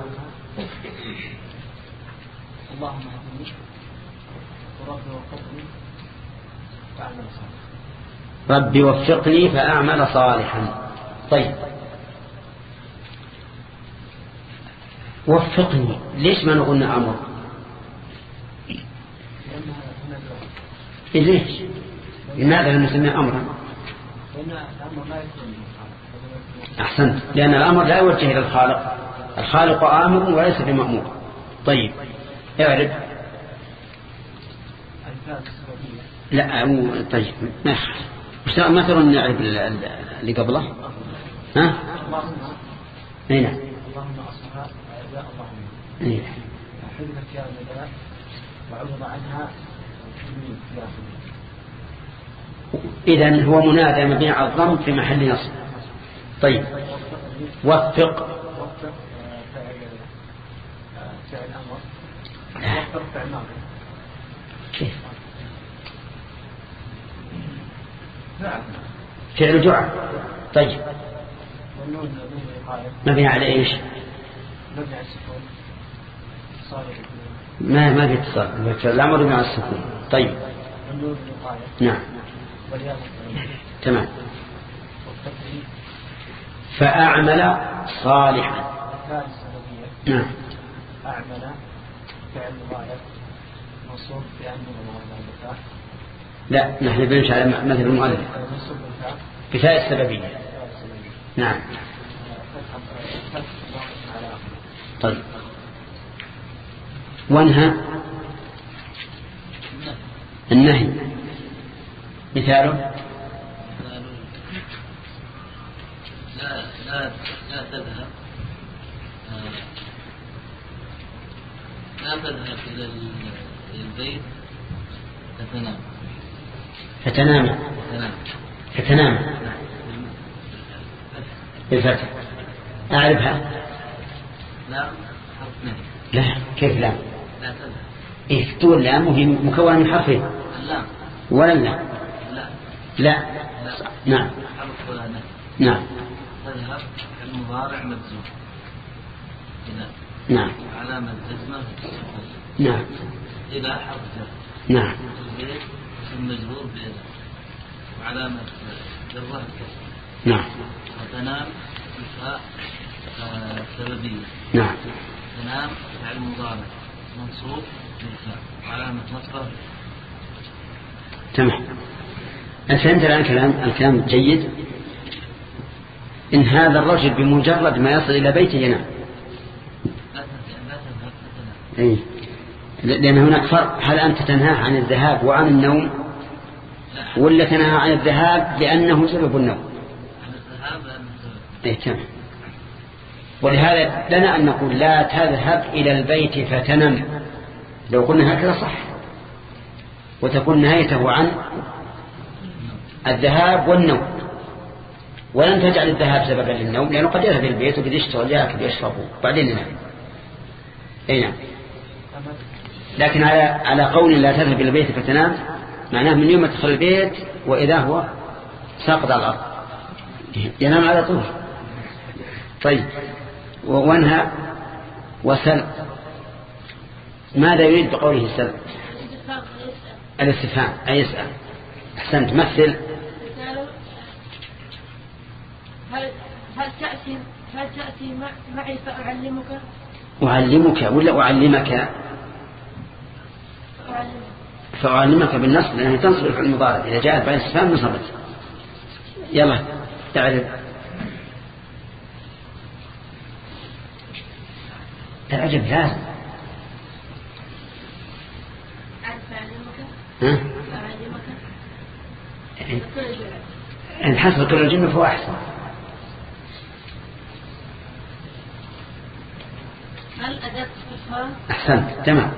اللهم اهدني وربي وفقني فأعمل صالحا. ربي وفقني فأعمل صالحا. طيب وفقني ليش ما نقولنا أمر؟ ليش؟ لماذا لم نسميه أمرا؟ أحسنت لأن الأمر لا يوجه إلى الخالق. الخالق آمر وليس بمأمور. طيب اعرف. لا طيب ما ترون نعرف اللي قبله؟ ها أين؟ اللهم أصلها يا اللهم أين؟ حلمك يا مدى وعوض عنها. إذن هو منادى مبني على الضم في محل نصب. طيب وفق فعل أمر. وفق فعل ماضي. كيف؟ فعل دعاء. طيب والنون مبني على إيش؟ مبني على السكون. ما في اتصال. الأمر مبني على السكون. طيب والنون نعم تمام. فأعمل صالحا. نعم أعمل فعل مضارع منصوب بأن المضارع. لا نحن بنمشي على مثل المؤلف بفاء السببية. نعم طيب وانهى النهي. مثاله لا تذهب إلى البيت فتنام بالفتح. أعرفها. لا لا كيف لا؟ لا تذهب. إيه تقول لام وهي مكونة من حرفين. اللام. ولا لا؟ لا. لا. نعم. حرف ولا نفس. نعم. تذهب المضارع مجزوم. نعم. علامة جزمة. نعم. إلى حرف جر. نعم. البيت اسم مجرور بإلى وعلامة جره الكسر. نعم. وتنام الفاء سببية. نعم. تنام فعل مضارع منصوب بالفاء وعلامة نصبه. تمام. فهمت الآن الكلام جيد. إن هذا الرجل بمجرد ما يصل إلى بيته ينام. لا تذهب تنام. إيه. لأن هناك فرق، هل أنت تنهى عن الذهاب وعن النوم ولا تنهى عن الذهاب لأنه سبب النوم؟ عن الذهاب لأنه سبب. إيه تمام. ولهذا لنا أن نقول لا تذهب إلى البيت فتنم، لو قلنا هكذا صح، وتكون نهايته عن الذهاب والنوم، ولن تجعل الذهاب سببا للنوم، لأنه قد يذهب البيت وقد يشتغل يأكل يشرب بعدين ينام. أي نعم. لكن على قول لا تذهب إلى البيت فتنام معناه من يوم تدخل البيت وإذا هو ساقط على الأرض ينام على طول. طيب وانهى وسل، ماذا يريد بقوله سل؟ الاستفهام أي يسأل. أحسنت. مثل. هل تأتي معي فأعلمك؟ أعلمك ولا أعلمك؟ فأعلمك بالنصب لأنها تنصب الفعل المضارع، إذا جاءت بعد الاستفهام نصبت. يلا تعرف. تعجب لازم. ها؟ إن حسب كل الجنة فهو أحسن. هل أداة استفهام؟ أحسنت. تمام.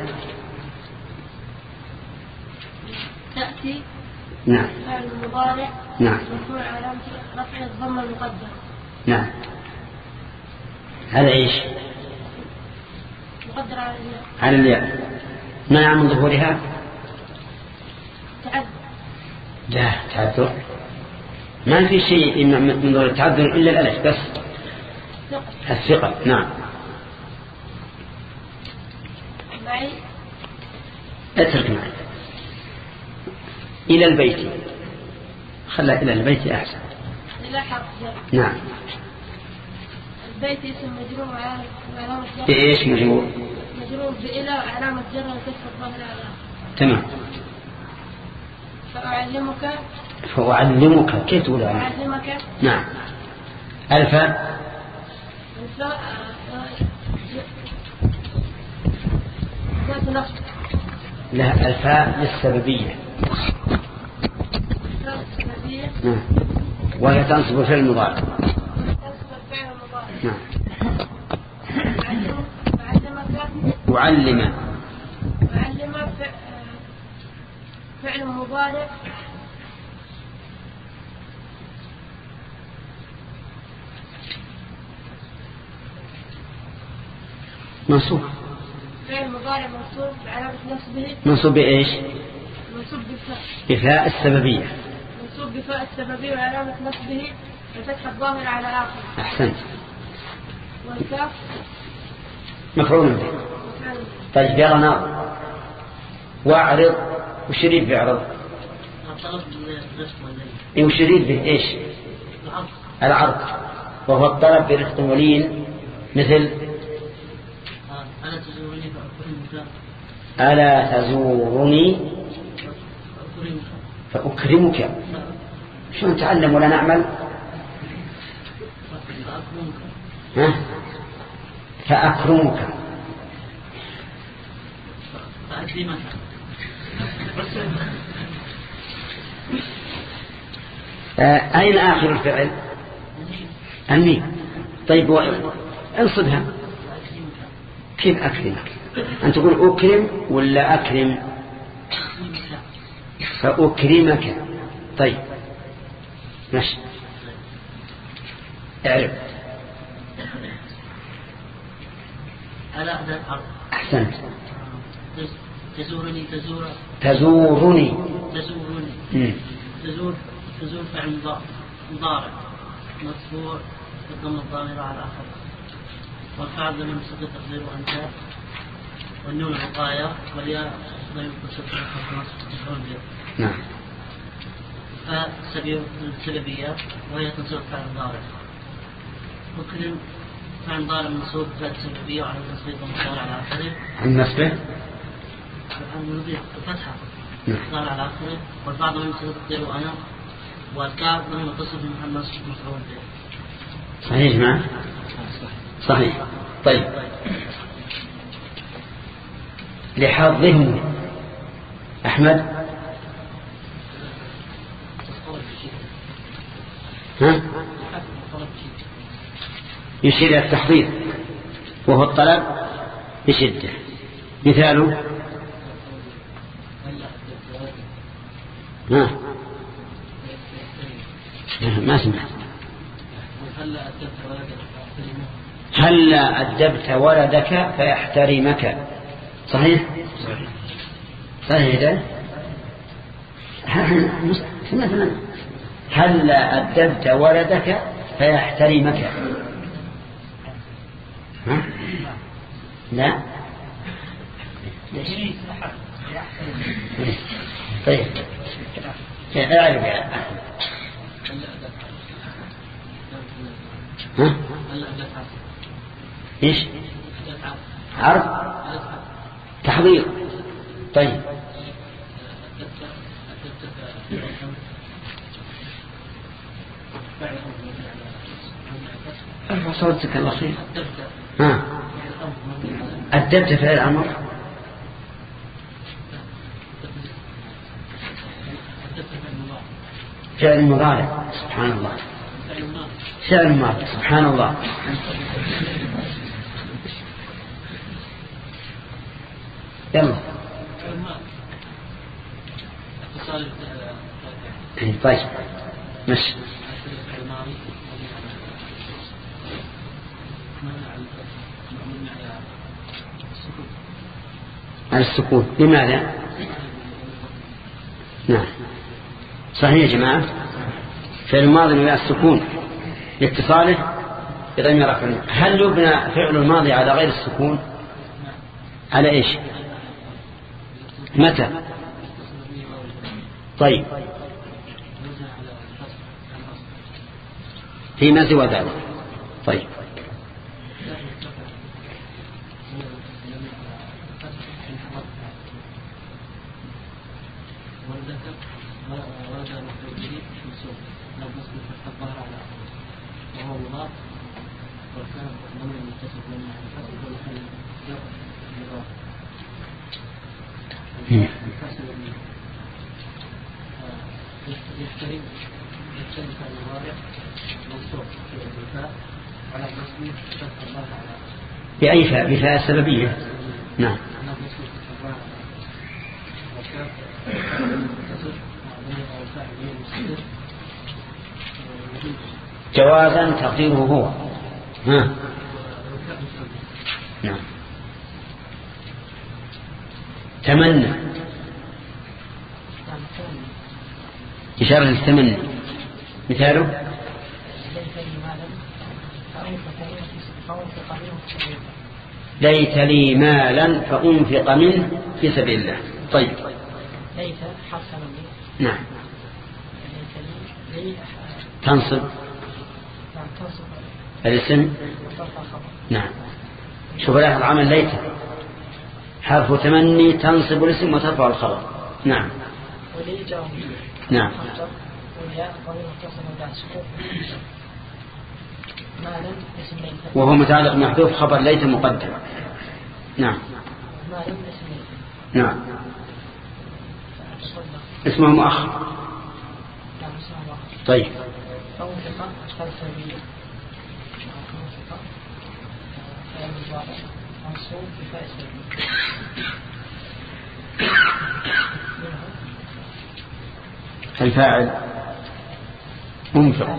تأتي. نعم. فعل المضارع. نعم. مرفوع علامة رفع الضمة المقدرة. نعم. هذا إيش؟ مقدر على الياء. على الياء. منع من ظهورها؟ تعذر. لا تعذر ما في شيء من ظهور التعذر إلا الألف بس. الثقة. نعم. معي. اترك معي. إلى البيت. خلى إلى البيت أحسن. إلى حرف جر. نعم. البيت اسم مجرور وعلامة جر. بإيش مجرور؟ مجرور بإلى وعلامة جر وكسر الظاهر على. تمام. فأعلمك كيف تقول أعلمك؟ نعم. الفاء. لا الفاء للسببية. نعم. وهي تنصب فعل المضارع. نعم. أعلم. فعل مضارع منصوب. فعل مضارع منصوب علامة نصبه. منصوب بإيش؟ منصوب بفاء. بفاء السببية. منصوب بفاء السببية وعلامة نصبه الفتحة الظاهرة على آخر. أحسنت. والكاف مفعول به. طيب يلا ناظر. واعرض. وش يريد بيعرض؟ وش يريد بإيش؟ العرض. وهو الطلب برفق ولين مثل ألا تزورني فأكرمك. شو نتعلم ولا نعمل؟ ها؟ فأكرمك. أين آخر الفعل؟ الميم. طيب انصبها. كيف أكرمك؟ أن تقول أكرم ولا أكرم؟ فأكرمك. طيب ماشي. اعرف. ألا أداة حرف. أحسنت. تزورني تزورني تزور فعل مضارع مرفوع بالضم الضامرة على آخر، والفعل ضمير مستتر تقديره أنت، والنون الوقاية، والياء ضمير مستتر تقديره نعم. فالسببية وهي تنصب فعل مضارع، وكل فعل مضارع منصوب بفعل سببية وعلى تصديق المضارع على آخره عن نصبه الفتحة مضارع على آخره، والبعض من مستتر تقديره أنا، والكاف ضمير متصل بمحل نصب مفعول به. صحيح معه؟ صحيح. طيب لحظهم أحمد ها؟ يشير إلى التحضير وهو الطلب بشدة. مثاله ما سمعت. هلا أدبت ولدك فيحترمك. صحيح صحيح ده مثلا هلا أدبت ولدك فيحترمك. ها؟ لا طيب اعرف يا ها؟ ايش عرض تحضير. طيب ارفع صوتك الله خير. ها أدبت فعل الأمر فعل مضارع. سبحان الله. فعل ماضي. سبحان الله. يلا طيب ماشي. على السكون. لماذا؟ نعم صحيح يا جماعة. فعل الماضي على السكون لاتصاله بضمير رفع. هل يبنى فعل الماضي على غير السكون؟ على ايش؟ متى؟ طيب فيما سوى ذلك. طيب بأي فاء؟ بفاء السببية. نعم جوازا تقديره هو. ها نعم. تمنى إشارة للتمني. مثاله ليت لي مالا فأنفق منه في سبيل الله. طيب ليت حرف من نعم تنصب الاسم. نعم شوف له العمل ليت حرف تمني تنصب الاسم وترفع الخبر. نعم نعم وهو متعلق محذوف خبر ليت مقدم. نعم نعم اسمه مؤخر. طيب الفاعل منفق.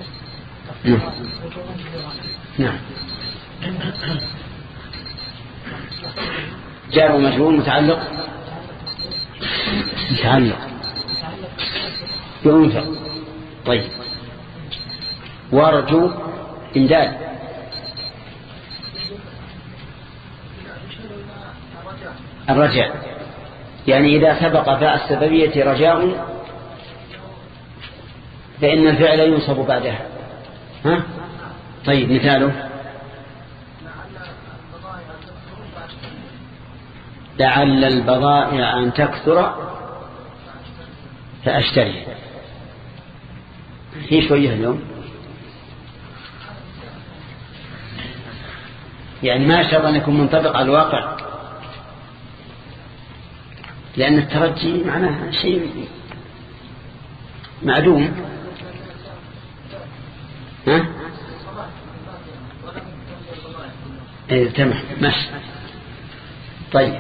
نعم جار ومجرور متعلق بأنثى. طيب وارجو إمداد الرجاء، يعني إذا سبق فاء السببية رجاء فإن الفعل ينصب بعدها. ها؟ طيب مثاله لعل البضائع أن تكثر فأشتري. في شوية اليوم يعني ما شرط أن يكون منطبق على الواقع، لأن الترجي معناه شيء معدوم. ها؟ تمام ماشي. طيب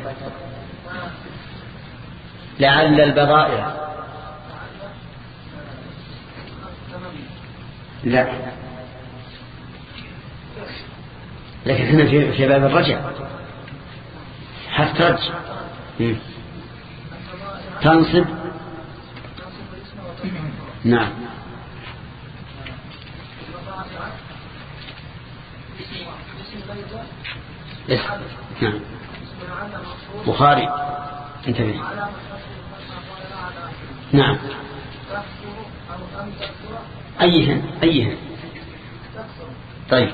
لعل البضائع لا، لكن هنا في باب الرجع حترج تنصب. نعم نعم بخاري انتبه. نعم أيهن طيب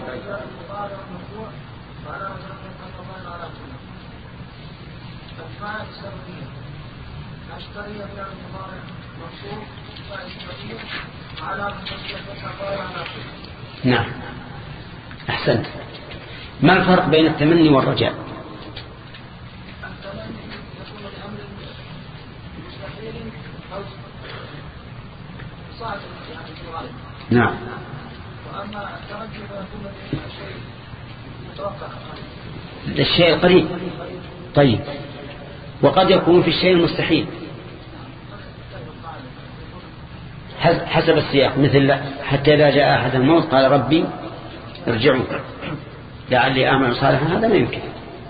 نعم أحسنت. ما الفرق بين التمني والرجاء؟ نعم الشيء القريب. طيب وقد يكون في الشيء المستحيل حسب السياق، مثل حتى إذا جاء أحد الموت قال ربي ارجعوا لعلي أعمل صالحا، هذا ما يمكن.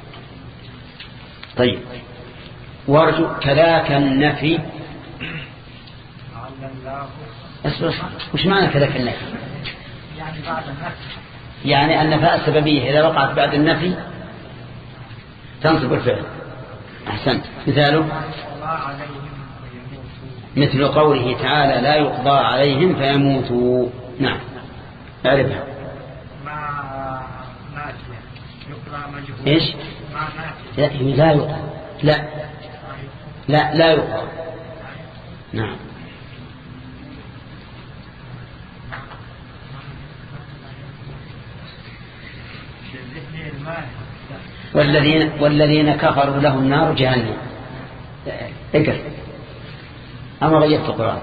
طيب وارجو كذاك النفي. وش معنى كذاك النفي؟ يعني بعد النفي، يعني النفاء السببية إذا وقعت بعد النفي تنصب الفعل. أحسنت. مثاله مثل قوله تعالى لا يقضى عليهم فيموتوا. نعم أعرفها. إيش؟ لا يقضى. لا يقضى. نعم والذين كفروا لهم نار جهنم. اقرأ أما غيرت القرآن.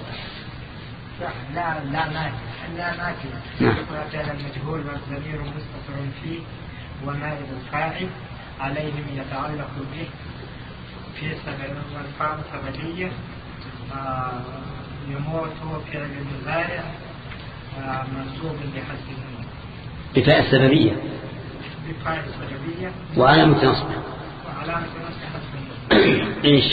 لا ناكل. نعم فعل المجهول والضمير مستتر فيه ونائب الفاعل عليهم يتعلق به في والفاعل سببية. يموت فعل المضارع منصوب بحذف النون بفاء السببية وعلامة نصب ايش؟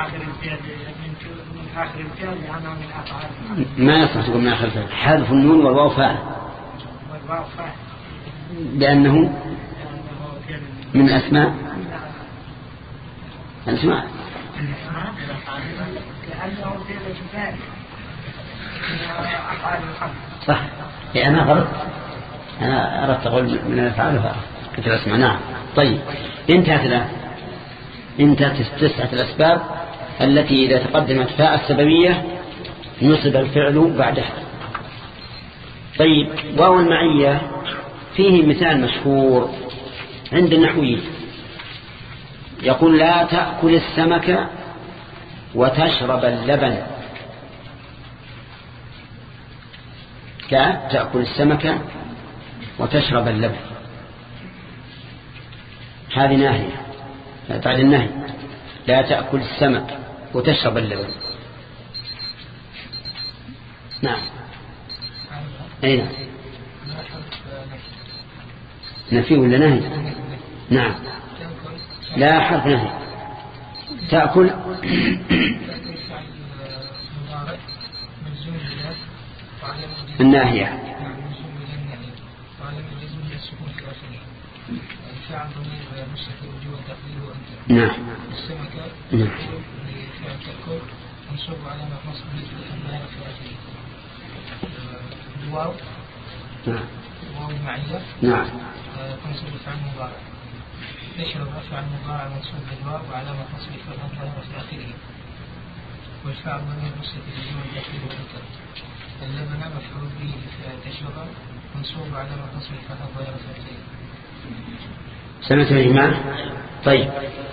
ما يصح تقول من آخر الفعل. حذف النون والواو فاعل لأنه من أسماء صح. أنا غلط، أنا أردت أقول من الأفعال كتب أسماء. نعم طيب انتهت 9 الأسباب التي إذا تقدمت فاء السببية نصب الفعل بعدها. طيب واو المعية فيه مثال مشهور عند النحويين، يقول لا تأكل السمك وتشرب اللبن. لا تأكل السمك وتشرب اللبن، هذه ناهية بعد النهي. لا تأكل السمك وتشرب اللبن. نعم أين نفي ولا نهي؟ نعم لا حرف نهي. تأكل الناهية. نعم. نعم. منصوب على نصبه في الضمير في آخره. الواو. نعم. واو المعية. نعم. تنصب الفعل المضارع. يشرب الفعل المضارع منصوب بالواو وعلامة نصبه في الضمير في آخره. والفعل ضمير مستتر الجمع الداخلي والمنكر. اللبن مفعول به في تشرب منصوب علامة نصبه في الضمير في آخره. سمعت يا جماعة؟ طيب.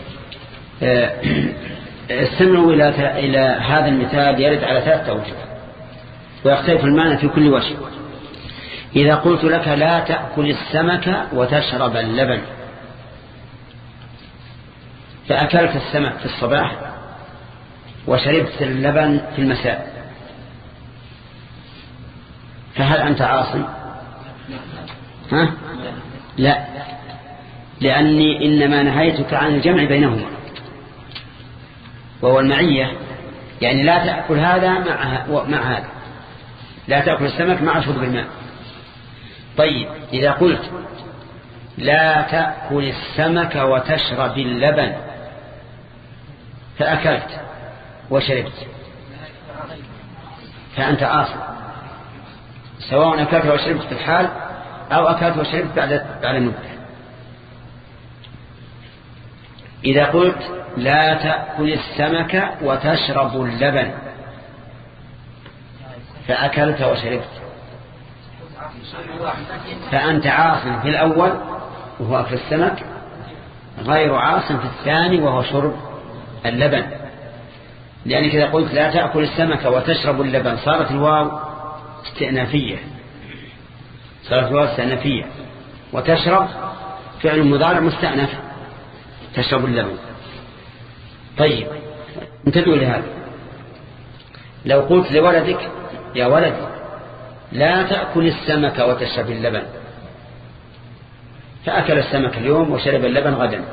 استمعوا إلى هذا المثال يرد على 3 أوجه ويختلف المعنى في كل وجه. إذا قلت لك لا تأكل السمك وتشرب اللبن، فأكلت السمك في الصباح وشربت اللبن في المساء، فهل أنت عاصم؟ لا، لأني إنما نهيتك عن الجمع بينهما، وهو المعية، يعني لا تأكل هذا مع هذا، لا تأكل السمك مع شرب الماء. طيب إذا قلت لا تأكل السمك وتشرب اللبن، فأكلت وشربت، فأنت عاصم، سواء أكلت وشربت في الحال أو أكلت وشربت بعد مدة. إذا قلت لا تأكل السمك وتشرب اللبن، فأكلت وشربت، فأنت عاصم في الأول وهو أكل السمك، غير عاصم في الثاني وهو شرب اللبن. لأنك إذا قلت لا تأكل السمك وتشرب اللبن صارت الواو استئنافية، وتشرب فعل مضارع مستأنف، تشرب اللبن. طيب انتبهوا لهذا. لو قلت لولدك يا ولد لا تأكل السمك وتشرب اللبن، فأكل السمك اليوم وشرب اللبن غدا،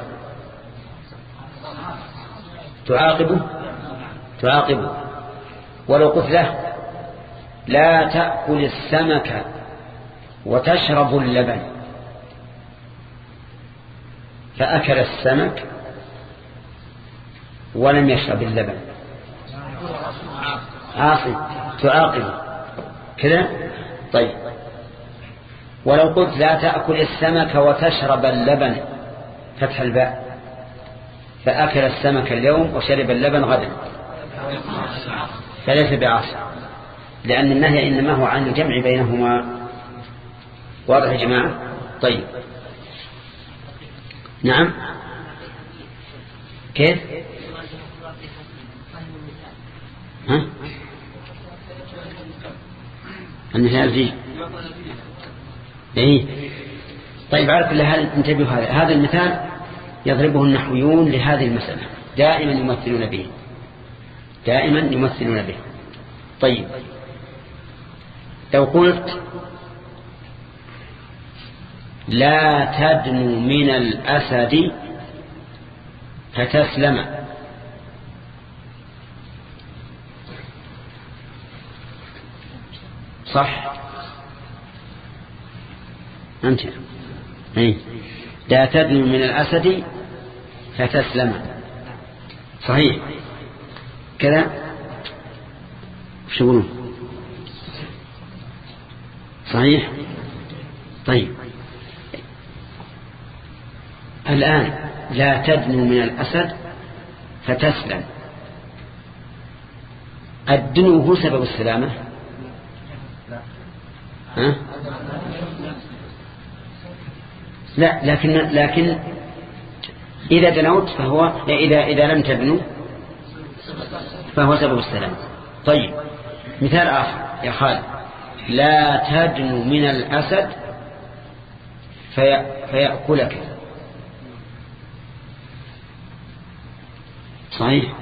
تعاقبه. ولو قلت له لا تأكل السمك وتشرب اللبن، فأكل السمك ولم يشرب اللبن، عاصم، تعاقبه كذا. طيب ولو قلت لا تأكل السمك وتشرب اللبن، فتح الباء، فأكل السمك اليوم وشرب اللبن غدا، فليس بعاصم، لأن النهي إنما هو عن الجمع بينهما. واضح يا جماعة؟ طيب نعم. كيف؟ المثال فيه إيه؟ طيب عارف هل انتبهوا هذا المثال يضربه النحويون لهذه المسألة، دائما يمثلون به. طيب لو قلت لا تدنو من الأسد فتسلم، صح؟ أنت إيه؟ لا تدنو من الأسد فتسلم، صحيح كذا؟ شو يقولون؟ صحيح. طيب الآن لا تدنو من الأسد فتسلم، الدنو هو سبب السلامة؟ لا، لكن إذا دنوت فهو إذا لم تدنو فهو سبب السلامة. طيب مثال آخر يا خالد، لا تدنو من الأسد فيأكلك، صحيح؟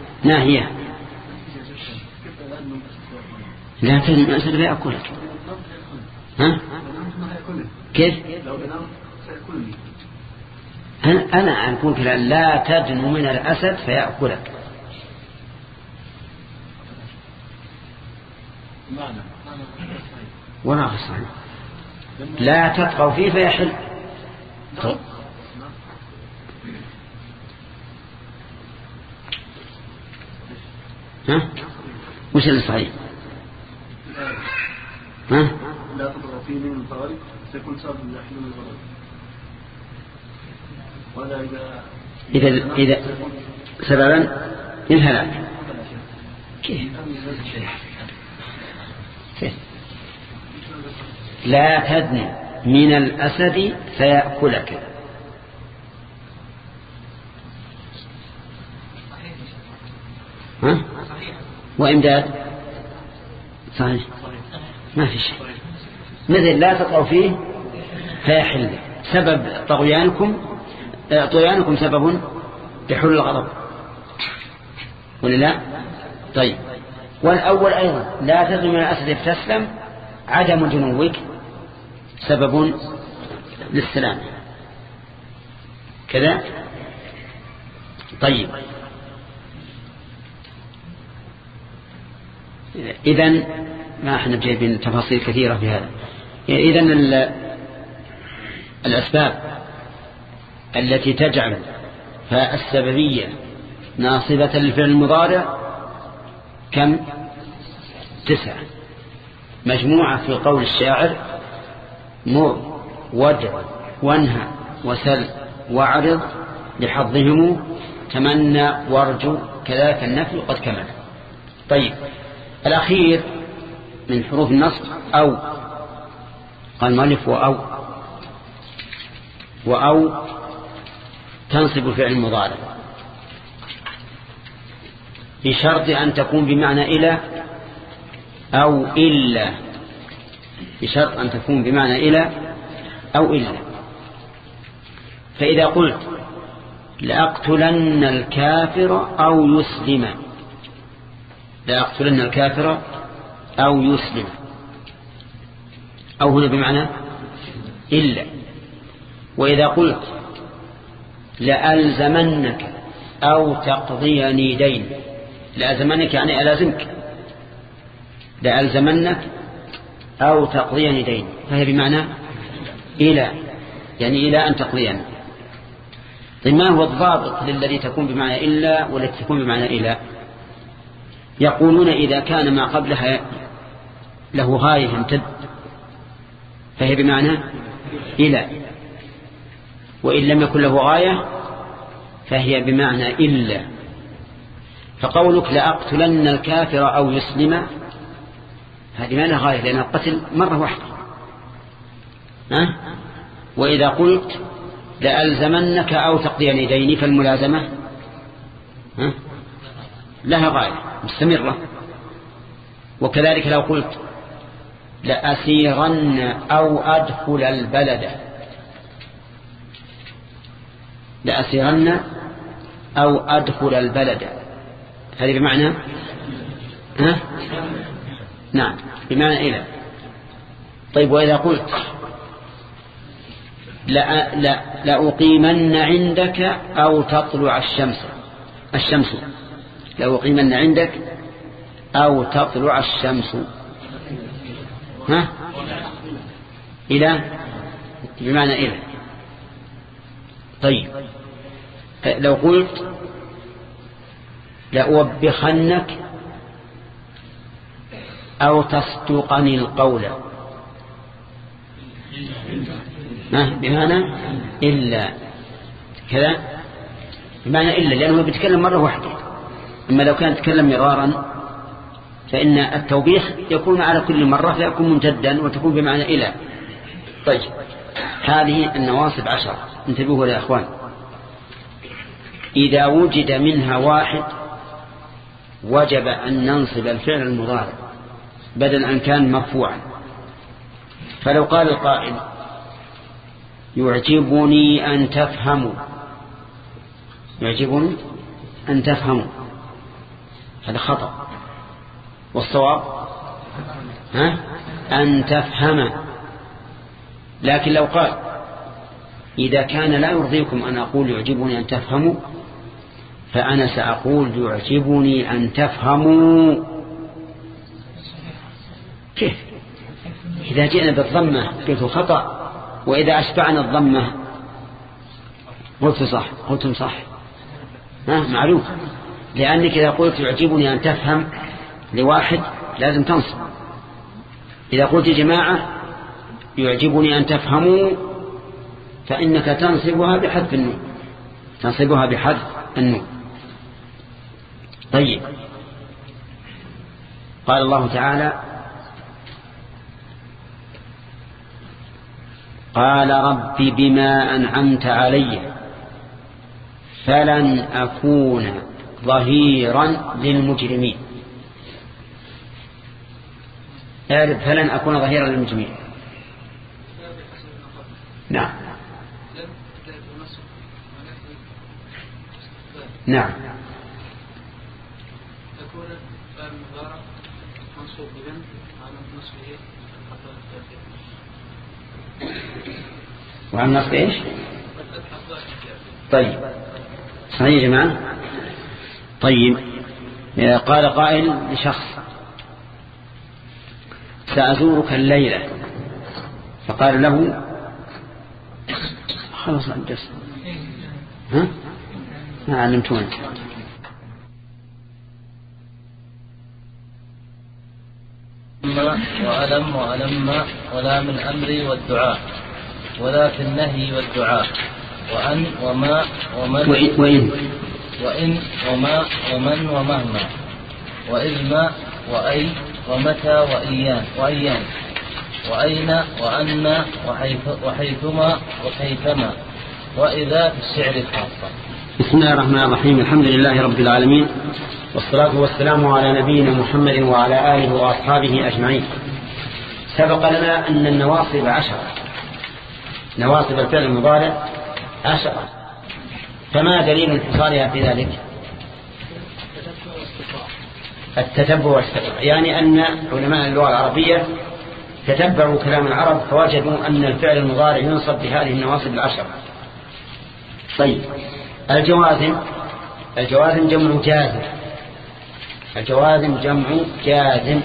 ناهية لا تدنو من الأسد فيأكلك، ها؟ كيف؟ أنا أقول كذا لا تدن من الأسد فيأكلك. ولا صحيح لا تطغوا فيه فيحل. ها؟ وش اللي صحيح؟ ها؟ لا تطغوا فيه من الفوارق سيكون سبب لحل الغرض. ولا إذا سببا للهلاك. كيف؟ لا تدن من الأسد فيأكلك. ها؟ وإمداد صحيح ما في شيء. مثل لا تطغوا فيه فيحل، سبب طغيانكم سبب لحل الغضب ولا لا؟ طيب والأول أيضا لا تدن من الأسد فتسلم، عدم جنوك سبب للسلام كذا. طيب إذن ما احنا جايبين تفاصيل كثيرة في هذا. إذن الأسباب التي تجعل فالسببية ناصبة للفعل المضارع كم؟ 9 مجموعة في قول الشاعر: مر ودع وانهى وسل واعرض لحظهم تمنى وارجو كذاك النفي قد كمل. طيب الأخير من حروف النصب أو، قال المؤلف وأو تنصب الفعل المضارع بشرط أن تكون بمعنى إلى أو إلا، بشرط أن تكون بمعنى إلى أو إلا. فإذا قلت لأقتلن الكافر أو يسلم، لأقتلن الكافر أو يسلم، أو هنا بمعنى إلا. وإذا قلت لألزمنك أو تقضيني دين، لألزمنك يعني ألازمك، لألزمنك أو تقضيني دين، فهي بمعنى إلى، يعني إلى أن تقضيني. طيب ما هو الضابط للذي تكون بمعنى إلا والتي تكون بمعنى إلى؟ يقولون إذا كان ما قبلها له غاية يمتد فهي بمعنى إلى، وإن لم يكن له غاية فهي بمعنى إلا. فقولك لأقتلن الكافر أو يسلم هذه ما لها غاية لأن القتل مرة واحدة. وإذا قلت لألزمنك أو تقضيني ديني فالملازمة لها غاية مستمرة. وكذلك لو قلت لأسيرن أو أدخل البلد، لأسيرن أو أدخل البلد هذه بمعنى نعم بمعنى إلى. طيب وإذا قلت لأقيمن عندك أو تطلع الشمس لأقيمن عندك أو تطلع الشمس إلى بمعنى إلى. طيب لو قلت لأوبخنك أو تصدقني القول بمعنى إلا كذا، بمعنى إلا لأنه بيتكلم مرة واحدة. أما لو كان يتكلم مرارا فإن التوبيخ يكون على كل مرة فيكون ممتدا وتكون بمعنى إلى. طيب هذه النواصب 10 انتبهوا يا أخوان. إذا وجد منها واحد وجب أن ننصب الفعل المضارع بدل أن كان مرفوعا. فلو قال القائل يعجبني أن تفهموا، يعجبني أن تفهموا، هذا خطأ، والصواب أن تفهم لكن لو قال إذا كان لا يرضيكم أن أقول يعجبني أن تفهموا فأنا سأقول يعجبني أن تفهموا. كيف؟ إذا جئنا بالضمة قلت خطأ، وإذا أشبعنا الضمة قلت صح، قلتم صح. معلوم، لأنك إذا قلت يعجبني أن تفهم لواحد لازم تنصب. إذا قلت جماعة يعجبني أن تفهموا فإنك تنصبها بحذف النون، تنصبها بحذف النون. طيب، قال الله تعالى قال رب بما أنعمت علي فلن أكون ظهيرا للمجرمين. فلن أكون ظهيرا للمجرمين. نعم نعم. وعن نصب ايش؟ طيب صحيح يا جماعة. طيب، قال قائل لشخص سأزورك الليلة، فقال له خلص الدرس. ما علمتوني. وألم وألم ولا من أمري والدعاء ولا في النهي والدعاء وأن وما ومن وإن وما ومن ومهما وإذ ما وأي ومتى وإيان وأين وأن وحيثما وكيفما وإذا في الشعر الخاصة. بسم الله الرحمن الرحيم. الحمد لله رب العالمين، والصلاة والسلام على نبينا محمد وعلى آله وأصحابه أجمعين. سبق لنا أن النواصب 10، نواصب الفعل المضارع 10، فما دليل انحصارها في ذلك؟ التتبع والاستقراء، يعني أن علماء اللغة العربية تتبعوا كلام العرب فوجدوا أن الفعل المضارع ينصب بهذه النواصب 10. طيب، الجوازم جمع جازم، الجوازم جمع جازم،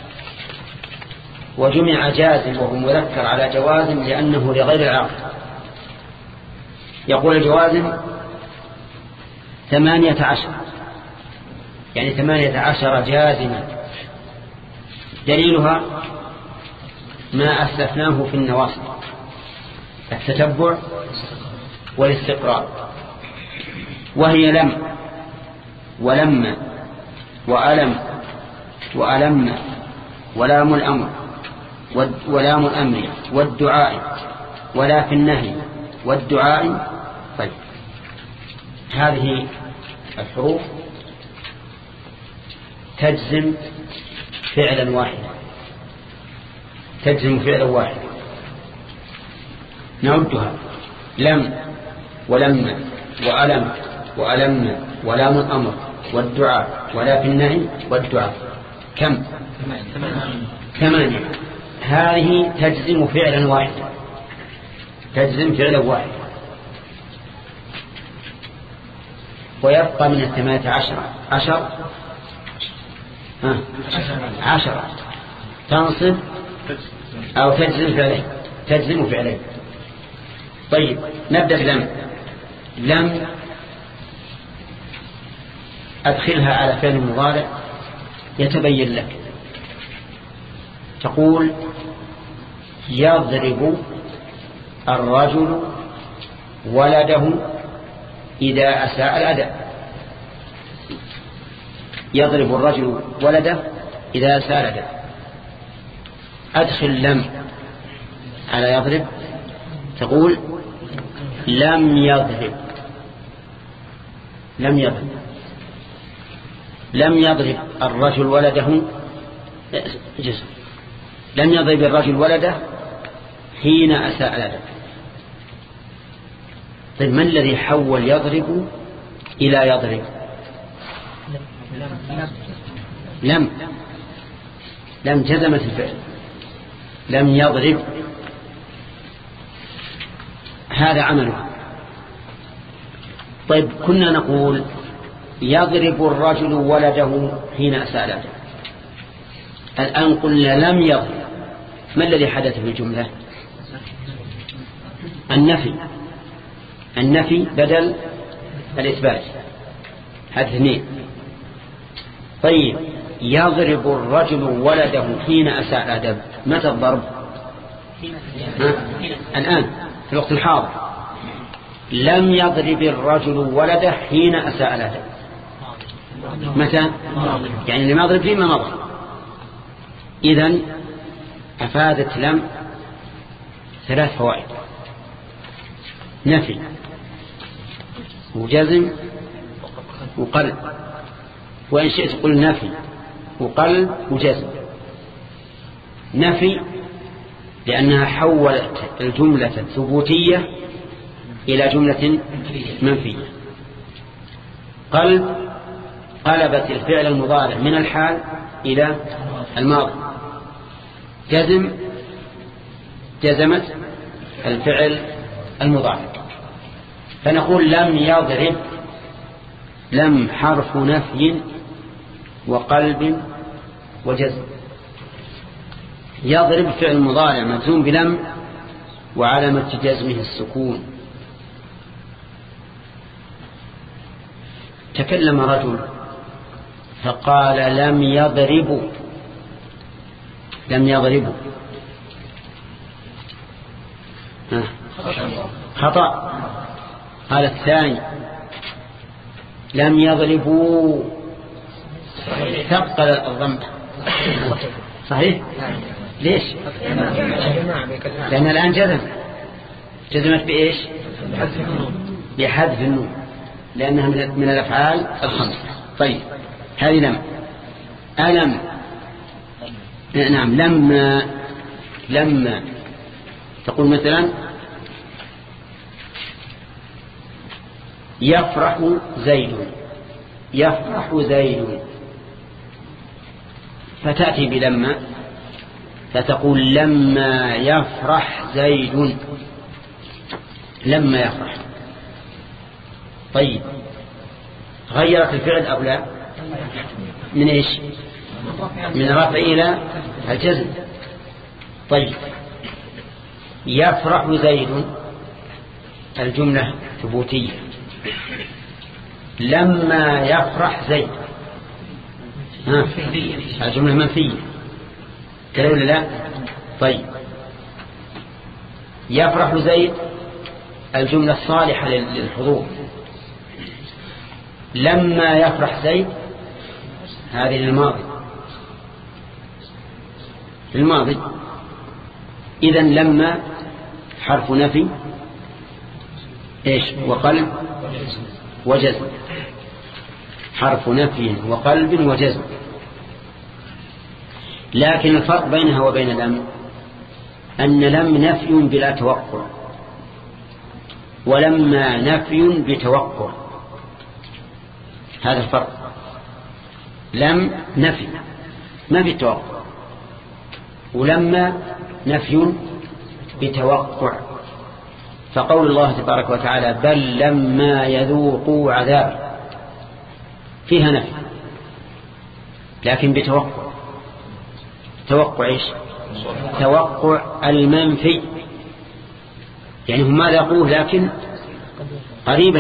وجمع جازم وهو مذكر على جوازم لأنه لغير العقل. يقول الجوازم 18، يعني 18 جازما. دليلها ما أسلفناه في النواصب، التتبع والاستقراء، وهي لم ولما وألم وألم ولام الأمر ولام الأمر والدعاء ولا في النهي والدعاء. طيب، هذه الحروف تجزم فعلا واحدا، تجزم فعلا واحدا. نعدها: لم ولما وألم وألم ولام الأمر والدعاء ولا في النهي والدعاء. كم؟ 8. هذه تجزم فعلا واحدا، تجزم فعلا واحدا. ويبقى من 18 10 تنصب أو تجزم فعلين، تجزم فعلين. طيب، نبدأ لم أدخلها على فعل مضارع يتبين لك. تقول: يضرب الرجل ولده إذا أساء الأداء. يضرب الرجل ولده إذا أساء الأداء. أدخل لم على يضرب، تقول: لم يضرب الرجل ولده جزء. لم يضرب الرجل ولده حين أساء الأداء. طيب، من الذي حول يضرب إلى يضرب؟ لم جزمت الفعل. لم يضرب هذا عمله. طيب كنا نقول يضرب الرجل ولده حين أساء الأدب، الآن قلنا لم يضرب، ما الذي حدث في الجملة؟ النفي بدل الإثبات، هذا اثنين. طيب يضرب الرجل ولده حين أساء الأدب، متى الضرب؟ الآن في الوقت الحاضر. لم يضرب الرجل ولده حين أساء الأدب، متى؟ يعني لم يضرب فيما مضى. إذن أفادت لم 3 فوائد: نفي وجزم وقلب، وإن شئت قل نفي وقلب وجزم. نفي لأنها حولت الجملة الثبوتية إلى جملة منفية. قلب قلبت الفعل المضارع من الحال إلى الماضي. جزمت الفعل المضارع. فنقول لم يضرب، لم حرف نفي وقلب وجزم. يضرب فعل مضارع مجزوم بلم وعلامة جزمه السكون. تكلم رجل فقال لم يضربوا خطأ. قال الثاني لم يضربوا، ثقل الضم. صحيح؟ ليش؟ لأن الآن جزمت بإيش؟ بحذف النون، لأنها من الأفعال الخمسة. طيب هذه لم. ألم، نعم، لما تقول مثلا يفرح زيد، فتأتي بلما فتقول لما يفرح زيد، لما يفرح. طيب غيرت الفعل أو لا؟ من إيش؟ من رفع إلى الجزم. طيب يفرح زيد الجملة ثبوتية، لما يفرح زيد الجملة منفية، كلا ولا لا؟ طيب يفرح زيد الجملة الصالحة للحضور، لما يفرح زيد هذه للماضي. إذن لما حرف نفي إيش؟ وقلب وجزم، حرف نفي وقلب وجزم. لكن الفرق بينها وبين لم أن لم نفي بلا توقع، ولما نفي بتوقع. هذا الفرق. لم نفي ما بتوقع، ولما نفي بتوقع. فقول الله تبارك وتعالى بل لما يذوقوا عذاب فيها نفي لكن بتوقع. توقع إيش؟ توقع المنفي، يعني هم ما ذاقوه لكن قريبا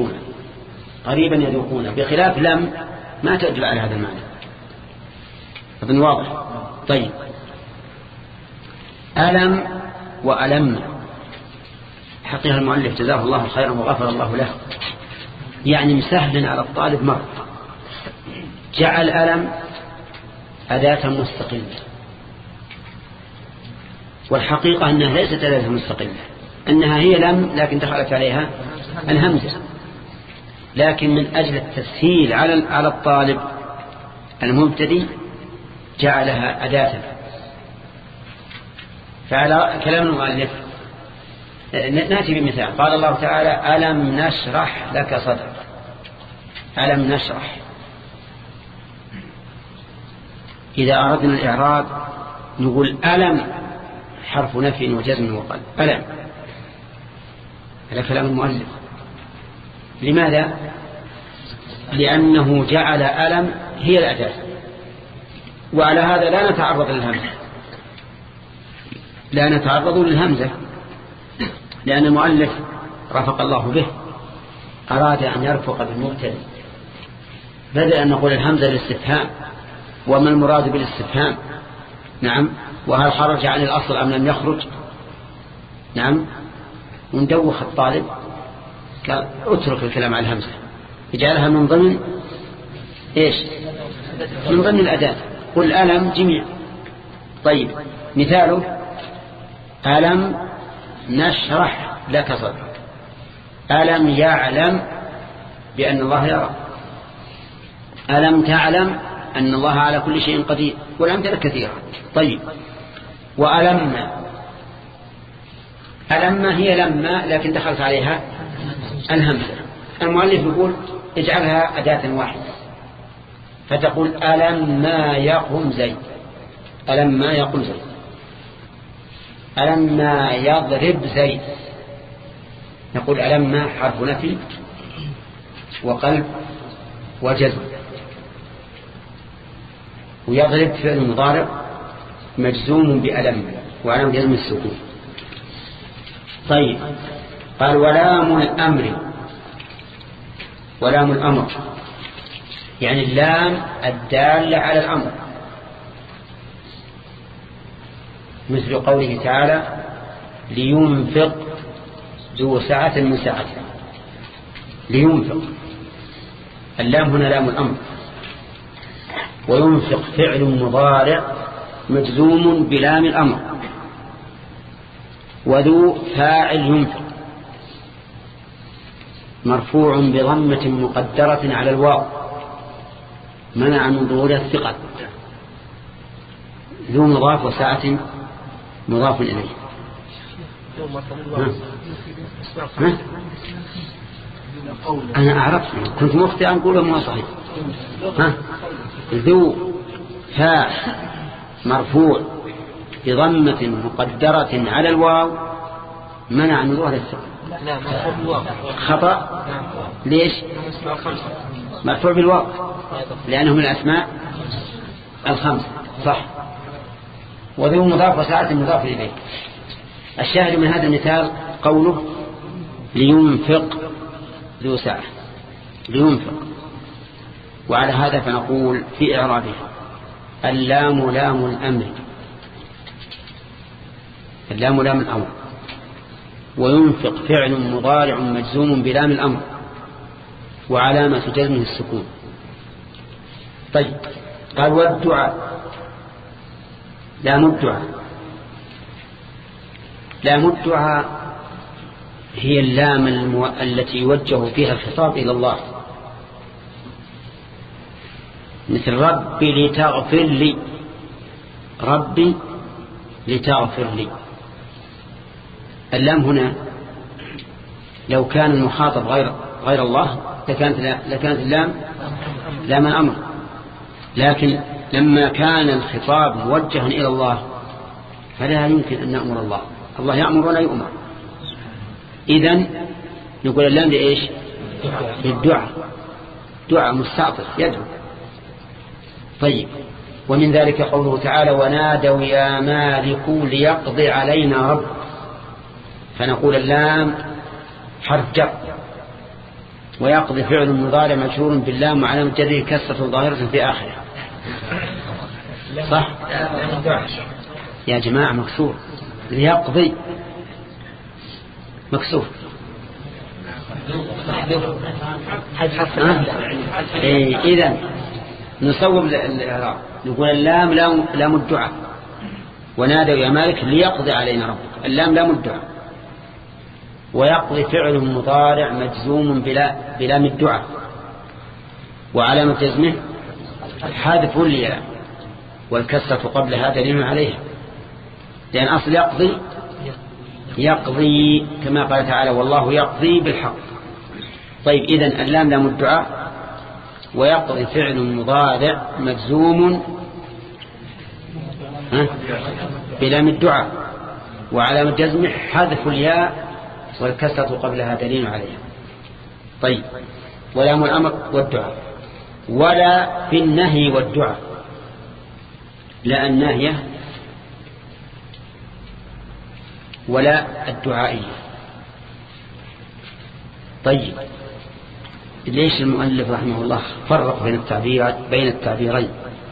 يذوقون، بخلاف لم ما تدل على هذا المعنى. أظن واضح. طيب ألم وألم، حقيقة المؤلف جزاه الله خيرا وغفر الله له، يعني مسهل على الطالب مرة، جعل ألم أداة مستقلة، والحقيقة أنها ليست أداة مستقلة، أنها هي لم لكن دخلت عليها الهمزة، لكن من أجل التسهيل على الطالب المبتدئ جعلها أداة. فعلى كلام المؤلف نأتي بمثال. قال الله تعالى ألم نشرح لك صدرك، ألم نشرح. إذا أردنا الإعراب نقول ألم حرف نفي وجزم وقلب، ألم هذا كلام المؤلف. لماذا؟ لأنه جعل ألم هي الأداة، وعلى هذا لا نتعرض للهمزة، لا نتعرض للهمزة، لأن المؤلف رفق الله به أراد أن يرفق بالمبتدئ، بدل أن نقول الهمزة للاستفهام، وما المراد بالاستفهام؟ نعم، وهل خرج عن الأصل أم لم يخرج؟ نعم، وندوخ الطالب قال اترك الكلام على الهمزة، يجعلها من ضمن إيش؟ من ضمن الأداة. قل ألم جميع. طيب مثاله ألم نشرح لك صدرك، ألم يعلم بأن الله يرى، ألم تعلم أن الله على كل شيء قدير، والأمثلة كثيرة. طيب وألم، ألم هي لما لكن دخلت عليها الهمزة، المؤلف يقول اجعلها أداة واحدة، فتقول ألم ما يقم زيد، ألم ما يقم زيد، ألم ما يضرب زيد، نقول ألم ما حرف نفي وقلب وجزم، ويضرب فعل مضارع مجزوم بألم وعلم جزم السكون. طيب قال ولام الأمر، ولام الأمر يعني اللام الدالة على الأمر، مثل قوله تعالى لينفق ذو سعة من سعته، لينفق، اللام هنا لام الأمر. وينفق فعل مضارع مجزوم بلام الأمر، وذو فاعل ينفق مرفوع بضمة مقدرة على الواو منع من ظهور الثقل، ذو مضاف وساعة مضاف إليه. أنا أعرف كنت مخطئا أقوله ما صحيح. ذو فاعل مرفوع بضمة مقدرة على الواو منع من ظهور الثقل. خطأ. ليش؟ مرفوع بالواو لأنه من الأسماء الخمسة، صح. وذو مضاف وساعة مضاف إليه. الشاهد من هذا المثال قوله لينفق ذو ساعة، لينفق. وعلى هذا فنقول في إعرابه اللام لام الأمر، اللام لام الأمر، وينفق فعل مضارع مجزوم بلام الأمر وعلامة جزمه السكون. طيب قال والدعاء، لام الدعاء، لام الدعاء هي اللام التي يوجه فيها الخطاب إلى الله، مثل ربي لتغفر لي، ربي لتغفر لي. اللام هنا لو كان المخاطب غير الله لكانت اللام لام الأمر، لكن لما كان الخطاب موجها إلى الله فلا يمكن أن نأمر الله، الله يأمر ولا يؤمر. إذن نقول اللام لإيش؟ للدعاء، دعاء مستعطف يدعو. طيب ومن ذلك قوله تعالى ونادوا يا مالك ليقضي علينا رب، فنقول اللام حرف جر، ويقضي فعل مضارع مجرور باللام وعلامة جره كسرة ظاهرة في آخره، صح؟ يا جماعة مكسور، ليقضي مكسور. إذن نصوب الإعراب نقول اللام لام الدعاء، ونادوا يا مالك ليقضي علينا ربك، اللام لام الدعاء، ويقضي فعل مضارع مجزوم بلام الدعاء وعلامة جزمه حذف اللام، والكسرة قبل هذا دليل عليها، لأن أصل يقضي كما قال تعالى والله يقضي بالحق. طيب إذن اللام لام الدعاء، ويقضي فعل مضارع مجزوم بلام الدعاء وعلامة جزمه حذف الياء والكسرة قبلها دليل عليها. طيب، ولام الأمر والدعاء. ولا في النهي والدعاء، لا الناهية ولا الدعائية. طيب، ليش المؤلف رحمه الله فرق بين التعبيرين؟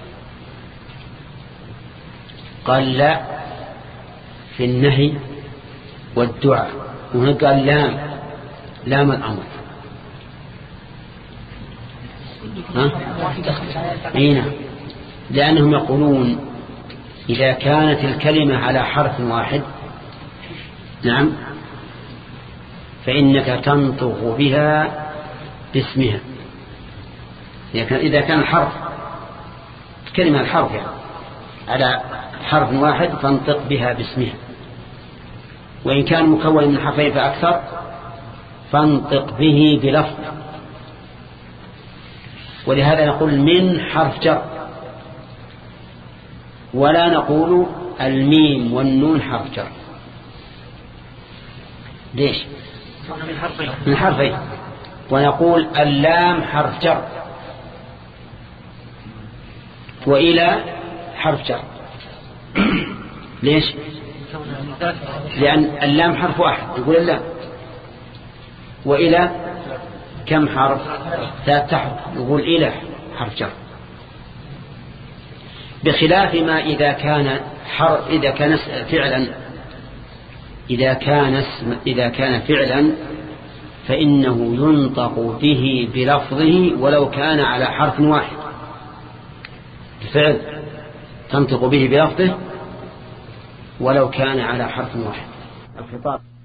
قال لا في النهي والدعاء، وهنا قال لام الأمر. نعم، لأنهم يقولون إذا كانت الكلمة على حرف واحد، نعم، فإنك تنطق بها باسمها. إذا كان الحرف كلمة الحرف يعني على حرف واحد فانطق بها باسمها، وإن كان مكون من حرفين فأكثر فانطق به بلفظ. ولهذا نقول من حرف جر، ولا نقول الميم والنون حرف جر. ليش؟ من حرفين. ونقول اللام حرف جر، وإلى حرف جر. ليش؟ لأن اللام حرف واحد يقول اللام، وإلى كم حرف؟ 3 حرف يقول إلى حرف جر. بخلاف ما إذا كان فعلا فإنه ينطق به بلفظه ولو كان على حرف واحد. الفعل تنطق به بلفظه ولو كان على حرف واحد. الخطاب